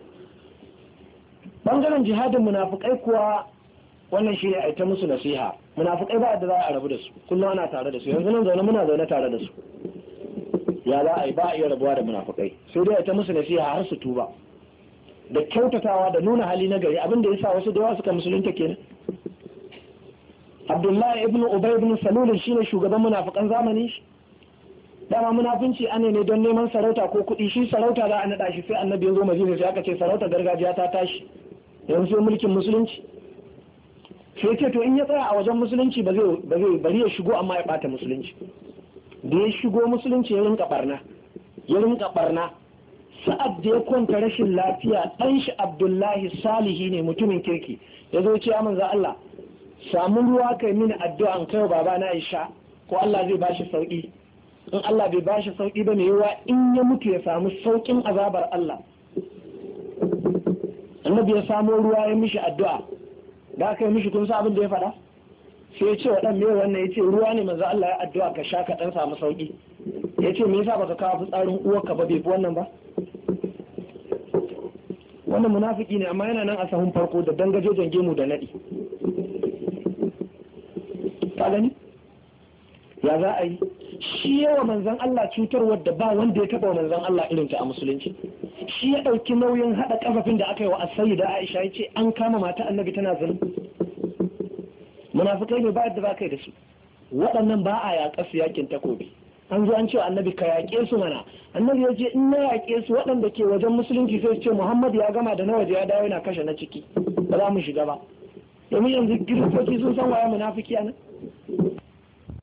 Bangaren jihadin munafukai kuwa wannan shi ne a ita musu nasiha. Munafukai ba da za a rabu da su, kullum ana tare da su. Yanzu nan zaune muna zaune tare da su, ya za a yi? Ba a iya rabuwa da munafukai, sai dai a ita musu nasiha har su tuba da kyautatawa da nuna hali na gari. Abin da ya sa wasu da yawa suka musulunta kenan. Abdullahi ibn Ubay ibn Salul shine shugaban munafukan zamani shi. Dama munafunci ane ne don neman sarauta ko kuɗi. Shi sarauta za a naɗa shi, sai annabi ya zo Madina sai aka ce sarauta gargajiya ta tashi, yanzu sai mulkin musulunci. Sai ce to in ya tsaya a wajen musulunci ba zai ba zai bari ya shigo amma ya bata musulunci. Da ya shigo musulunci ya rinka barna, ya rinka barna. Sa'ad da ya kwanta rashin lafiya, ɗan shi Abdullahi salihi ne, mutumin kirki, ya zo ce ya manzo Allah, samu ruwa kai mini addu'a an kai baba na ya sha, ko Allah zai bashi sauki. In Allah bai bashi sauki ba, mai yawa in ya mutu ya samu saukin azabar Allah. Annabi ya samo ruwa ya mishi addu'a, da aka yi mishi, kun sa abin da ya faɗa? Sai ya ce wa ɗan, me wannan? Ya ce ruwa ne manzo Allah ya addu'a ka sha ka ɗan samu sauki. Ya ce me yasa baka kawo fitsarin uwarka ba, bai fi wannan ba? Wannan munafiki ne, amma yana nan a sahun farko da dangaje jange mu da naɗi. Ka gani? Ya za a yi? Shi yawa manzan Allah cutar wadda ba wanda ya taba manzan Allah irinta a musulunci. Shi ya ɗauki nauyin haɗa ƙafafin da aka yi wa asayi da Aisha, ya ce an kama mata annabi tana zina. Munafikai ne ba yadda za ka yi da su. Waɗannan ba a yaƙa su yakin takobi. An zo an ce annabi ka yaƙe su mana. Annabi ya ce in na yaƙe su, waɗanda ke wajen musulunci sai su ce Muhammad ya gama da na waje ya dawo yana kashe na ciki, ba za mu shiga ba. Domin yanzu kiristoci sun san waye munafiki a nan.